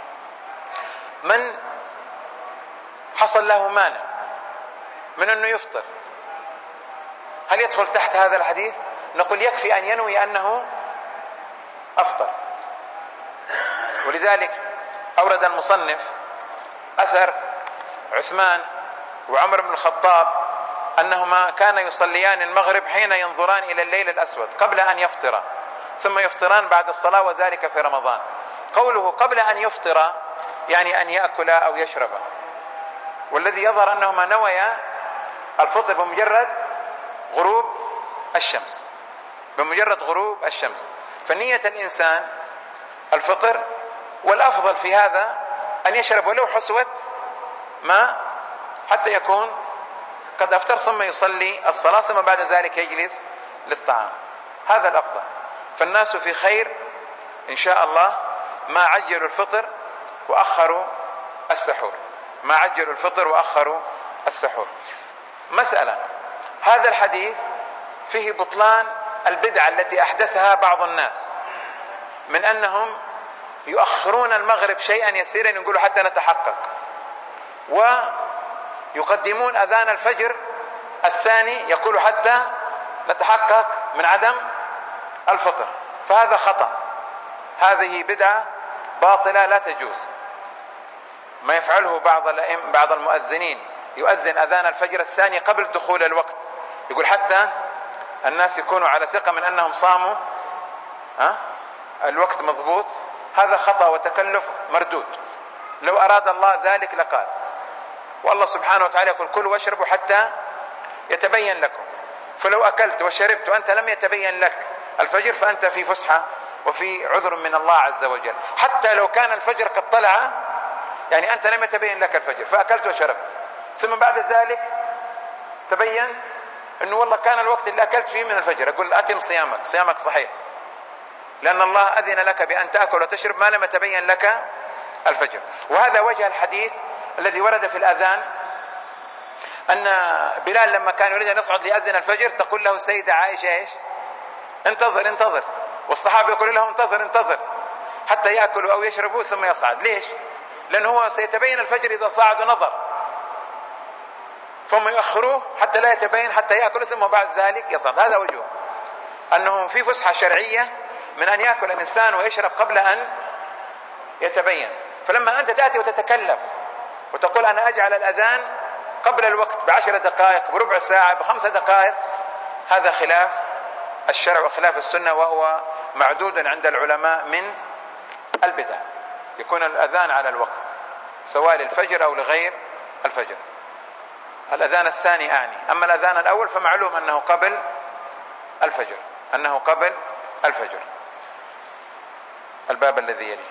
S1: من حصل له مانع من أنه يفطر، هل يدخل تحت هذا الحديث؟ نقول يكفي أن ينوي أنه أفطر. ولذلك أورد المصنف أثر عثمان وعمر بن الخطاب أنهما كانا يصليان المغرب حين ينظران إلى الليل الأسود قبل أن يفطر، ثم يفطران بعد الصلاة، وذلك في رمضان. قوله قبل أن يفطر يعني أن يأكل أو يشرب، والذي يظهر أنهما نويا الفطر بمجرد غروب الشمس، بمجرد غروب الشمس. فنية الإنسان الفطر، والأفضل في هذا أن يشرب ولو حسوة ماء حتى يكون قد أفطر، ثم يصلي الصلاة، ثم بعد ذلك يجلس للطعام. هذا الأفضل. فالناس في خير إن شاء الله ما عجلوا الفطر وأخروا السحور، ما عجلوا الفطر وأخروا السحور. مسألة، هذا الحديث فيه بطلان البدعة التي أحدثها بعض الناس من أنهم يؤخرون المغرب شيئا يسيرا، يقولوا حتى نتحقق، ويقدمون أذان الفجر الثاني يقولوا حتى نتحقق من عدم الفطر. فهذا خطأ، هذه بدعة باطلة لا تجوز. ما يفعله بعض بعض المؤذنين يؤذن أذان الفجر الثاني قبل دخول الوقت، يقول حتى الناس يكونوا على ثقة من أنهم صاموا ها الوقت مضبوط. هذا خطأ وتكلف مردود. لو أراد الله ذلك لقال، والله سبحانه وتعالى يقول كلوا واشربوا حتى يتبين لكم. فلو أكلت وشربت وأنت لم يتبين لك الفجر فأنت في فسحة وفي عذر من الله عز وجل. حتى لو كان الفجر قد طلع، يعني أنت لم يتبين لك الفجر فأكلت وشربت، ثم بعد ذلك تبين أنه والله كان الوقت اللي أكلت فيه من الفجر، أقول أتم صيامك، صيامك صحيح، لأن الله أذن لك بأن تأكل وتشرب ما لم يتبين لك الفجر. وهذا وجه الحديث الذي ورد في الأذان، أن بلال لما كان يريد أن يصعد ليأذن الفجر تقول له السيدة عائشة إيش؟ انتظر انتظر، والصحابة يقول له انتظر انتظر حتى يأكلوا أو يشربوا ثم يصعد. ليش؟ لأنه هو سيتبين الفجر إذا صعد ونظر، ثم يؤخروه حتى لا يتبين حتى يأكل ثم بعد ذلك يصعد. هذا وجهه، أنه في فسحة شرعية من أن يأكل الإنسان ويشرب قبل أن يتبين. فلما أنت تأتي وتتكلف وتقول أنا أجعل الأذان قبل الوقت بعشر دقائق بربع ساعة بخمس دقائق، هذا خلاف الشرع وخلاف السنة، وهو معدود عند العلماء من البدع. يكون الأذان على الوقت سواء للفجر أو لغير الفجر، الأذان الثاني أعني. أما الأذان الأول فمعلوم أنه قبل الفجر، أنه قبل الفجر. الباب الذي يليه.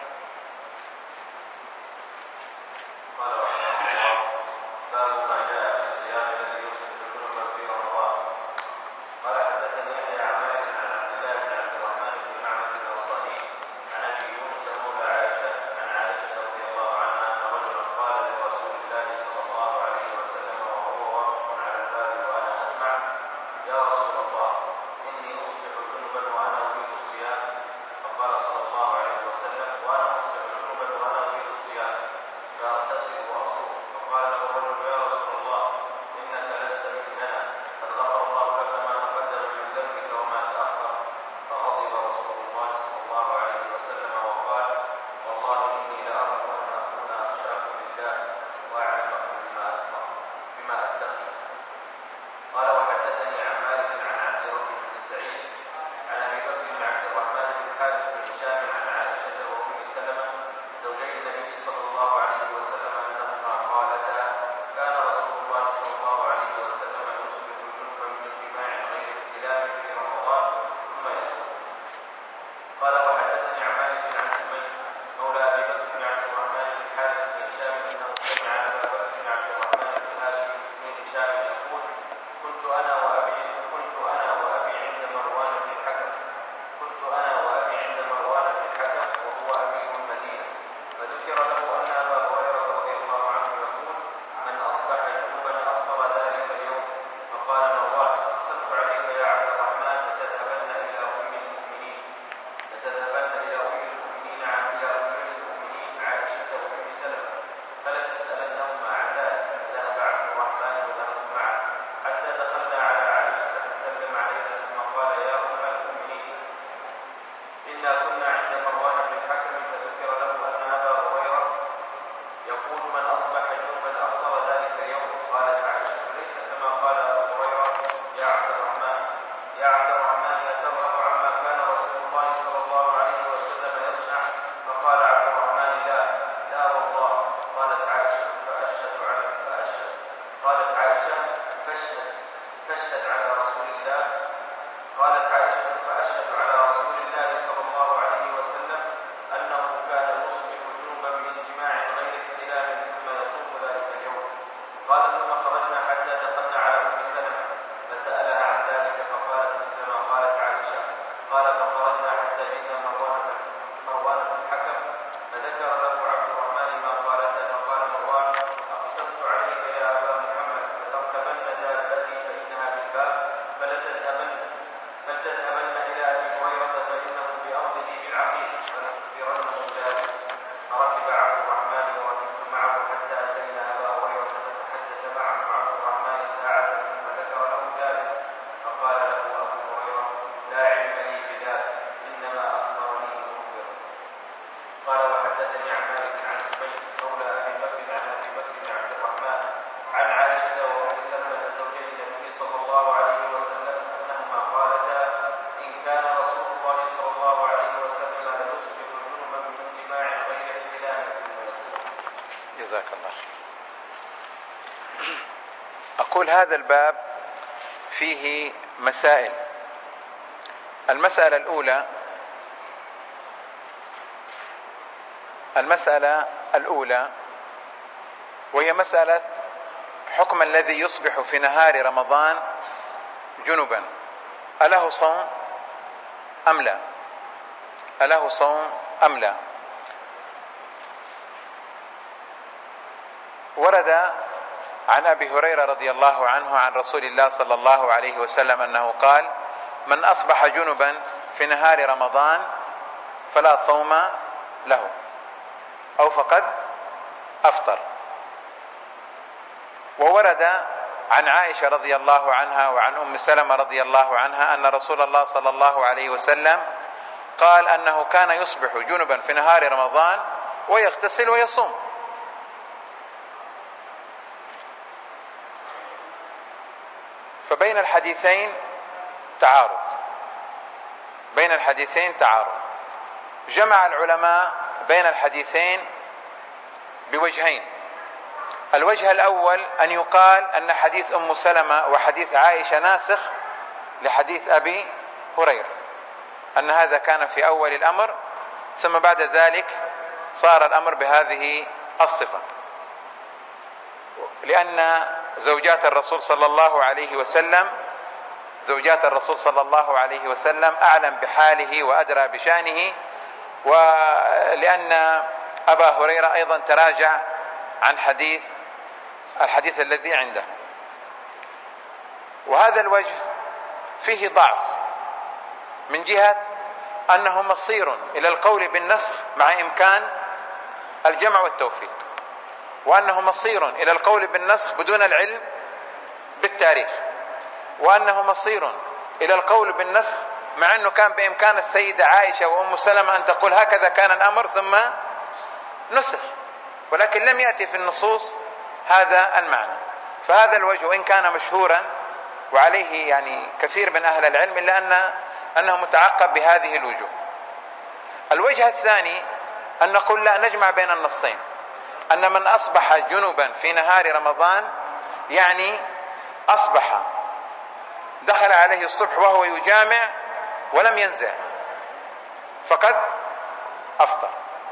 S1: جزاك الله خير. أقول هذا الباب فيه مسائل. المسألة الأولى المسألة الأولى وهي مسألة حكم الذي يصبح في نهار رمضان جنبا، أله صوم أم لا؟ أله صوم أم لا؟ ورد عن أبي هريرة رضي الله عنه عن رسول الله صلى الله عليه وسلم أنه قال: من أصبح جنبا في نهار رمضان فلا صوم له أو فقد أفطر. وورد عن عائشة رضي الله عنها وعن أم سلمة رضي الله عنها أن رسول الله صلى الله عليه وسلم قال أنه كان يصبح جنبا في نهار رمضان ويغتسل ويصوم. فبين الحديثين تعارض، بين الحديثين تعارض. جمع العلماء بين الحديثين بوجهين. الوجه الأول أن يقال أن حديث أم سلمة وحديث عائشة ناسخ لحديث أبي هريرة، أن هذا كان في أول الأمر، ثم بعد ذلك صار الأمر بهذه الصفة، لأن زوجات الرسول صلى الله عليه وسلم زوجات الرسول صلى الله عليه وسلم أعلم بحاله وأدرى بشأنه، ولأن أبا هريرة أيضا تراجع عن حديث الحديث الذي عنده. وهذا الوجه فيه ضعف من جهة أنه مصير إلى القول بالنسخ مع إمكان الجمع والتوفيق، وأنه مصير إلى القول بالنسخ بدون العلم بالتاريخ، وأنه مصير إلى القول بالنسخ مع أنه كان بإمكان السيدة عائشة وأم سلمة أن تقول هكذا كان الأمر ثم نسخ، ولكن لم يأتي في النصوص هذا المعنى. فهذا الوجه وإن كان مشهورا وعليه يعني كثير من أهل العلم، إلا أن أنه متعقب بهذه الوجوه. الوجه الثاني أن نقول لا، نجمع بين النصين، أن من أصبح جنبا في نهار رمضان يعني أصبح دخل عليه الصبح وهو يجامع ولم ينزع فقد أفطر.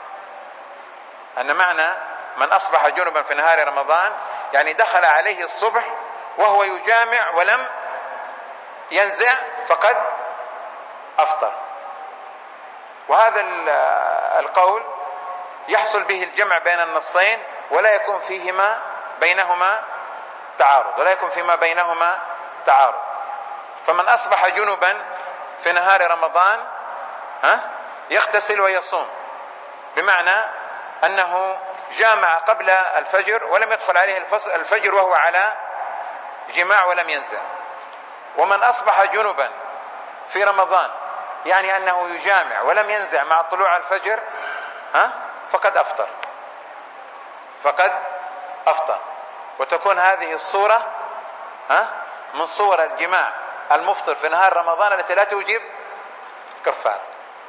S1: أن معنى من أصبح جنبا في نهار رمضان يعني دخل عليه الصبح وهو يجامع ولم ينزع فقد أفطر. وهذا القول يحصل به الجمع بين النصين ولا يكون فيهما بينهما تعارض ولا يكون فيما بينهما تعارض. فمن أصبح جنبا في نهار رمضان ها يغتسل ويصوم، بمعنى أنه جامع قبل الفجر ولم يدخل عليه الفجر وهو على جماع ولم ينزع. ومن أصبح جنبا في رمضان يعني أنه يجامع ولم ينزع مع طلوع الفجر ها فقد أفطر فقد أفطر. وتكون هذه الصورة ها من صور الجماع المفطر في نهار رمضان التي لا توجب كفارة.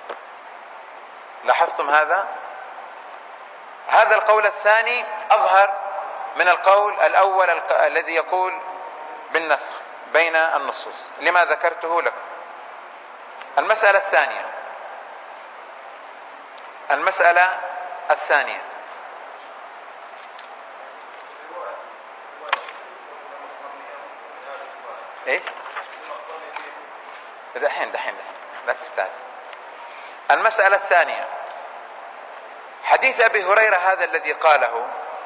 S1: لاحظتم هذا؟ هذا القول الثاني أظهر من القول الأول الذي يقول بالنسخ بين النصوص لما ذكرته لكم. المسألة الثانية المسألة الثانية ايش؟ دحين دحين لا تستعجل. المسألة الثانية حديث أبي هريرة هذا الذي قاله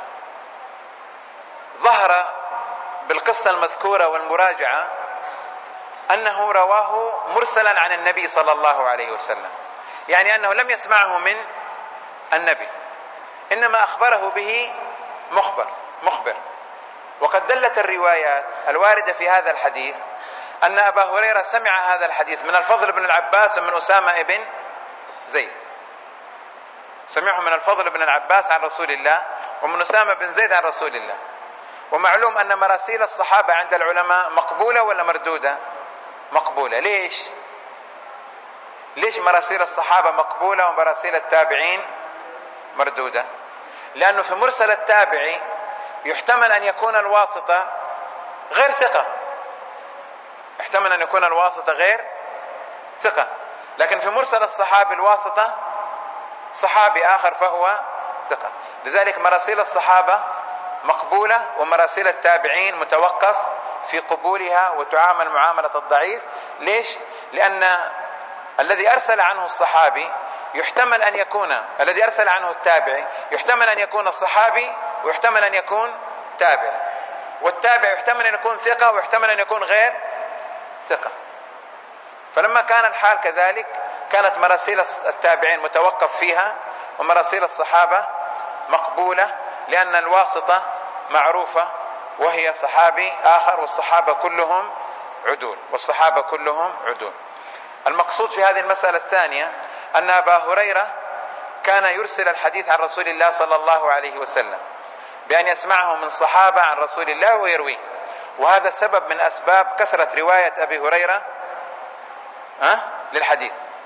S1: ظهر بالقصة المذكورة والمراجعة أنه رواه مرسلا عن النبي صلى الله عليه وسلم، يعني أنه لم يسمعه من النبي، إنما أخبره به مخبر مخبر وقد دلت الروايات الواردة في هذا الحديث أن أبا هريرة سمع هذا الحديث من الفضل بن العباس ومن أسامة بن زيد. سمعه من الفضل بن العباس عن رسول الله ومن أسامة بن زيد عن رسول الله. ومعلوم أن مراسيل الصحابة عند العلماء مقبولة ولا مردودة؟ مقبولة. ليش؟ ليش مراسيل الصحابة مقبولة ومراسيل التابعين مردودة؟ لأنه في مرسل التابعي يحتمل أن يكون الواسطة غير ثقة يحتمل أن يكون الواسطة غير ثقة لكن في مرسل الصحابي الواسطة صحابي آخر فهو ثقة. لذلك مراسيل الصحابة مقبولة ومراسيل التابعين متوقف في قبولها وتعامل معاملة الضعيف. ليش؟ لأن الذي أرسل عنه الصحابي يحتمل أن يكون الذي أرسل عنه التابعي يحتمل أن يكون الصحابي ويحتمل أن يكون تابع، والتابع يحتمل أن يكون ثقة ويحتمل أن يكون غير ثقة. فلما كان الحال كذلك كانت مراسيل التابعين متوقف فيها ومراسيل الصحابة مقبولة، لأن الواسطة معروفة وهي صحابي آخر والصحابة كلهم عدول والصحابة كلهم عدول. المقصود في هذه المسألة الثانية أن أبا هريرة كان يرسل الحديث عن رسول الله صلى الله عليه وسلم بأن يسمعه من صحابة عن رسول الله ويرويه، وهذا سبب من أسباب كثرة رواية أبي هريرة أه؟ للحديث،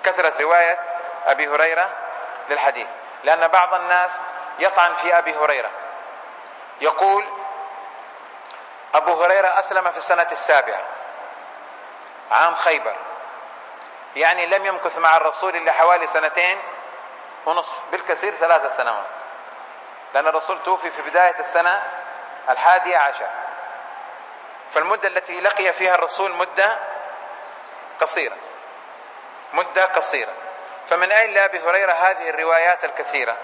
S1: كثرة رواية أبي هريرة للحديث، لأن بعض الناس يطعن في أبي هريرة، يقول أبو هريرة أسلم في السنة السابعة عام خيبر، يعني لم يمكث مع الرسول إلا حوالي سنتين ونصف، بالكثير ثلاث سنوات، لأن الرسول توفي في بداية السنة الحادية عشر، فالمدة التي لقي فيها الرسول مدة قصيرة مدة قصيرة فمن أين لأبي هريرة هذه الروايات الكثيرة؟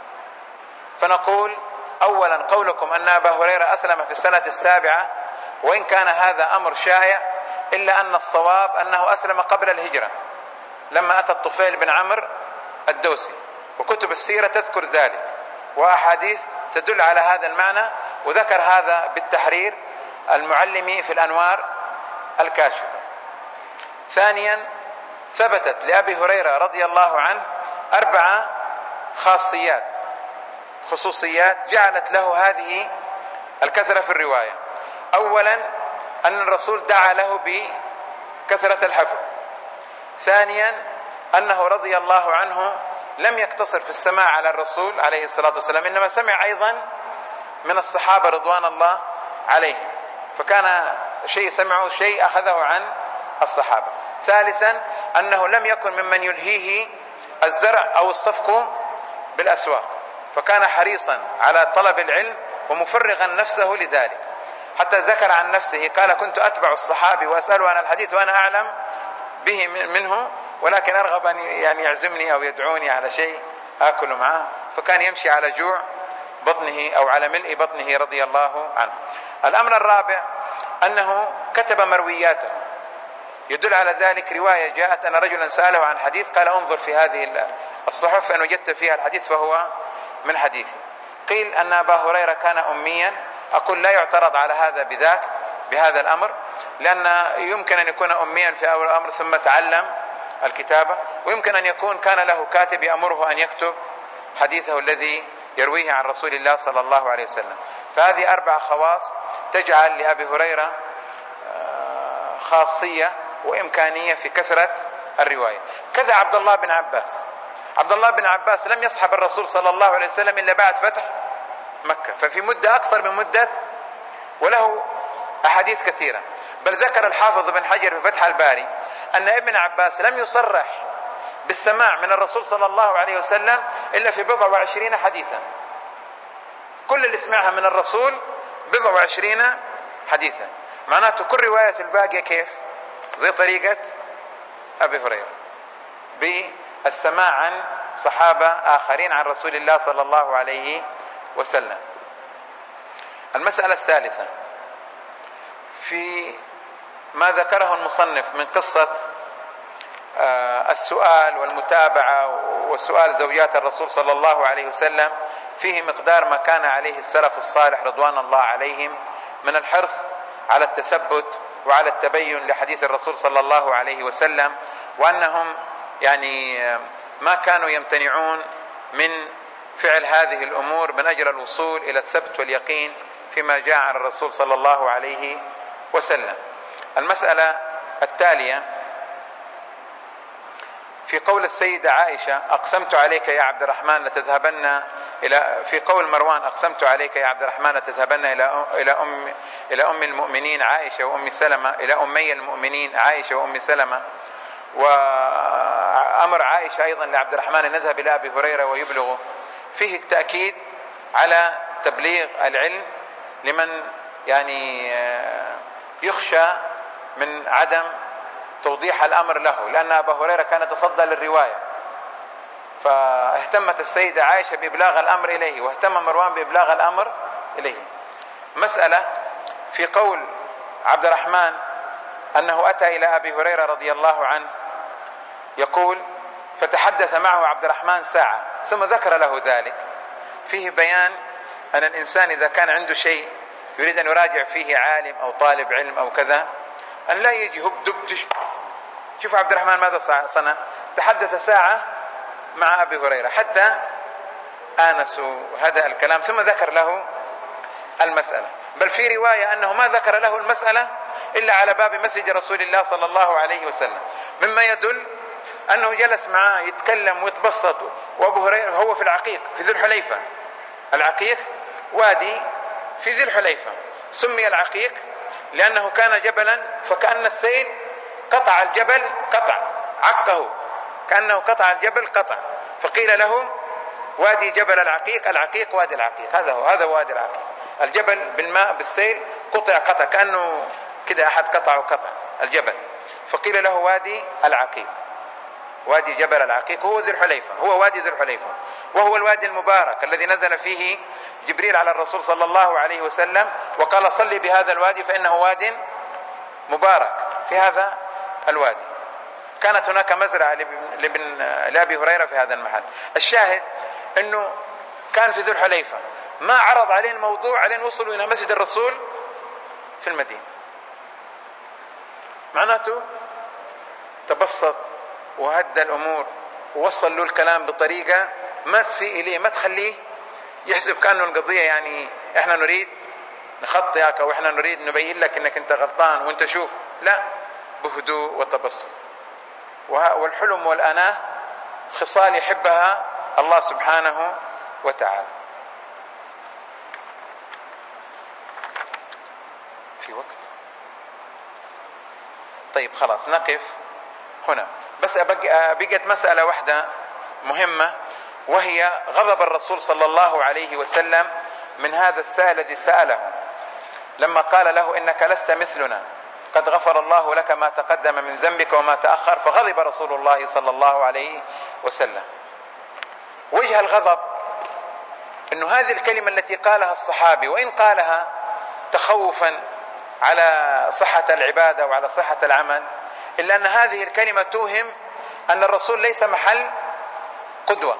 S1: فنقول أولا قولكم أن أبا هريرة أسلم في السنة السابعة، وإن كان هذا أمر شائع إلا أن الصواب أنه أسلم قبل الهجرة لما أتى الطفيل بن عمرو الدوسي، وكتب السيرة تذكر ذلك وأحاديث تدل على هذا المعنى، وذكر هذا بالتحرير المعلمي في الأنوار الكاشفة. ثانيا ثبتت لأبي هريرة رضي الله عنه أربعة خاصيات خصوصيات جعلت له هذه الكثرة في الرواية. أولا أن الرسول دعا له بكثرة الحفظ. ثانيا أنه رضي الله عنه لم يقتصر في السماع على الرسول عليه الصلاة والسلام، إنما سمع أيضا من الصحابة رضوان الله عليهم، فكان شيء سمعه شيء أخذه عن الصحابة. ثالثا أنه لم يكن ممن يلهيه الزرع أو الصفق بالأسواق، فكان حريصا على طلب العلم ومفرغا نفسه لذلك، حتى ذكر عن نفسه قال كنت أتبع الصحابي وأسأله عن الحديث وأنا أعلم به منه، ولكن أرغب أن يعني يعزمني أو يدعوني على شيء آكل معه، فكان يمشي على جوع بطنه أو على ملء بطنه رضي الله عنه. الأمر الرابع أنه كتب مروياته، يدل على ذلك رواية جاءت أن رجلا سأله عن حديث قال انظر في هذه الصحف فإن وجدت فيها الحديث فهو من حديثي. قيل أن أبا هريرة كان أميا، أقول لا يعترض على هذا بذاك بهذا الأمر، لأن يمكن أن يكون أميا في أول الأمر ثم تعلم الكتابة، ويمكن أن يكون كان له كاتب يأمره أن يكتب حديثه الذي يرويه عن رسول الله صلى الله عليه وسلم. فهذه أربع خواص تجعل لأبي هريرة خاصية وإمكانية في كثرة الرواية. كذا عبد الله بن عباس عبد الله بن عباس لم يصحب الرسول صلى الله عليه وسلم إلا بعد فتح مكة، ففي مدة أقصر من مدة، وله أحاديث كثيرة. بل ذكر الحافظ بن حجر في فتح الباري أن ابن عباس لم يصرح بالسماع من الرسول صلى الله عليه وسلم إلا في بضع وعشرين حديثا، كل اللي سمعها من الرسول بضع وعشرين حديثا، معناته كل رواية الباقية كيف؟ زي طريقة أبي هريرة بالسماع عن صحابة آخرين عن رسول الله صلى الله عليه وسلم. المسألة الثالثة في ما ذكره المصنف من قصة السؤال والمتابعة وسؤال زوجات الرسول صلى الله عليه وسلم، فيه مقدار ما كان عليه السلف الصالح رضوان الله عليهم من الحرص على التثبت وعلى التبين لحديث الرسول صلى الله عليه وسلم، وأنهم يعني ما كانوا يمتنعون من فعل هذه الأمور من أجل الوصول إلى الثبت واليقين فيما جاء عن الرسول صلى الله عليه وسلم. المسألة التالية في قول السيدة عائشة أقسمت عليك يا عبد الرحمن لتذهبن إلى في قول مروان أقسمت عليك يا عبد الرحمن لتذهبن إلى إلى أم إلى أم المؤمنين عائشة وأم سلمة إلى أمي المؤمنين عائشة وأم سلمة، وأمر عائشة أيضا لعبد الرحمن أن نذهب إلى أبي هريرة ويبلغه، فيه التأكيد على تبليغ العلم لمن يعني يخشى من عدم توضيح الأمر له، لأن أبا هريرة كان يتصدى للرواية، فاهتمت السيدة عائشة بإبلاغ الأمر إليه، واهتم مروان بإبلاغ الأمر إليه. مسألة في قول عبد الرحمن أنه أتى إلى أبي هريرة رضي الله عنه يقول فتحدث معه عبد الرحمن ساعة ثم ذكر له ذلك، فيه بيان أن الإنسان إذا كان عنده شيء يريد أن يراجع فيه عالم أو طالب علم أو كذا أن لا يجي هب دب تش. شوف عبد الرحمن ماذا صنع، تحدث ساعة مع أبي هريرة حتى آنسوا هذا الكلام ثم ذكر له المسألة. بل في رواية أنه ما ذكر له المسألة إلا على باب مسجد رسول الله صلى الله عليه وسلم، مما يدل أنه جلس معاه يتكلم ويتبسط. وأبو هريرة هو في العقيق في ذي الحليفة. العقيق وادي في ذي الحليفة، سمي العقيق لأنه كان جبلا، فكأن السيل قطع الجبل قطع، عقه كأنه قطع الجبل قطع، فقيل له وادي جبل العقيق. العقيق وادي العقيق، هذا هو، هذا وادي العقيق. الجبل بالماء بالسيل قطع قطع، كأنه كده أحد قطع وقطع الجبل، فقيل له وادي العقيق، وادي جبل العقيق. هو ذي الحليفة، هو وادي ذي الحليفة، وهو الوادي المبارك الذي نزل فيه جبريل على الرسول صلى الله عليه وسلم وقال صلي بهذا الوادي فإنه واد مبارك. في هذا الوادي كانت هناك مزرعة لابن لأبي هريرة في هذا المحل. الشاهد أنه كان في ذي الحليفة، ما عرض عليه الموضوع عليه وصلوا إلى مسجد الرسول في المدينة، معناته تبسط وهدى الأمور ووصل له الكلام بطريقة ما تسيء إليه، ما تخليه يحسب كأنه القضية يعني إحنا نريد نخطئك أو إحنا نريد نبين لك إنك أنت غلطان وأنت شوف، لا، بهدوء وتبسط. والحلم والأناة خصال يحبها الله سبحانه وتعالى. في وقت؟ طيب خلاص نقف هنا، بس بقت مسألة واحدة مهمة، وهي غضب الرسول صلى الله عليه وسلم من هذا السائل الذي سأله لما قال له إنك لست مثلنا قد غفر الله لك ما تقدم من ذنبك وما تأخر، فغضب رسول الله صلى الله عليه وسلم. وجه الغضب أنه هذه الكلمة التي قالها الصحابي، وإن قالها تخوفا على صحة العبادة وعلى صحة العمل، إلا أن هذه الكلمة توهم أن الرسول ليس محل قدوة،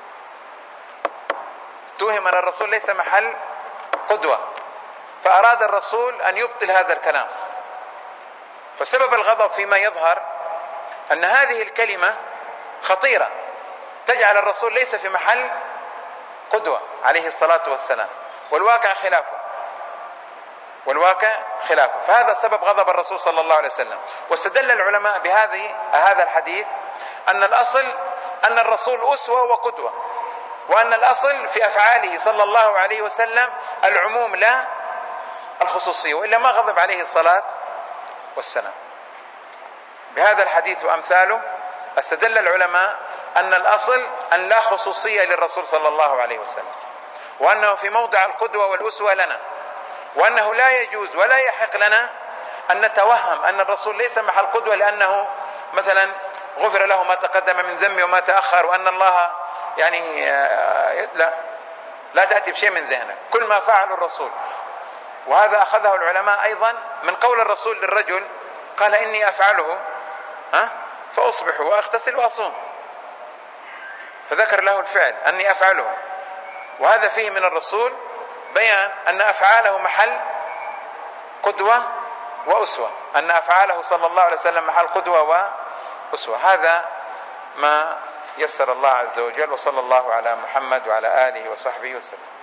S1: توهم أن الرسول ليس محل قدوة، فأراد الرسول أن يبطل هذا الكلام. فسبب الغضب فيما يظهر أن هذه الكلمة خطيرة تجعل الرسول ليس في محل قدوة عليه الصلاة والسلام، والواقع خلافه، والواقع خلافه. فهذا سبب غضب الرسول صلى الله عليه وسلم. واستدل العلماء بهذه هذا الحديث أن الأصل أن الرسول أسوة وقدوة، وأن الأصل في أفعاله صلى الله عليه وسلم العموم لا الخصوصية، وإلا ما غضب عليه الصلاة والسلام. بهذا الحديث وأمثاله استدل العلماء أن الأصل أن لا خصوصية للرسول صلى الله عليه وسلم، وأنه في موضع القدوة والأسوة لنا، وأنه لا يجوز ولا يحق لنا أن نتوهم أن الرسول ليس محل قدوة لأنه مثلا غفر له ما تقدم من ذنبه وما تأخر، وأن الله يعني لا لا تأتي بشيء من ذهنك، كل ما فعل الرسول. وهذا أخذه العلماء أيضا من قول الرسول للرجل قال إني أفعله ها فأصبح وأغتسل وأصوم، فذكر له الفعل أني أفعله، وهذا فيه من الرسول بيان أن أفعاله محل قدوة وأسوة، أن أفعاله صلى الله عليه وسلم محل قدوة وأسوة. هذا ما يسر الله عز وجل، وصلى الله على محمد وعلى آله وصحبه وسلم.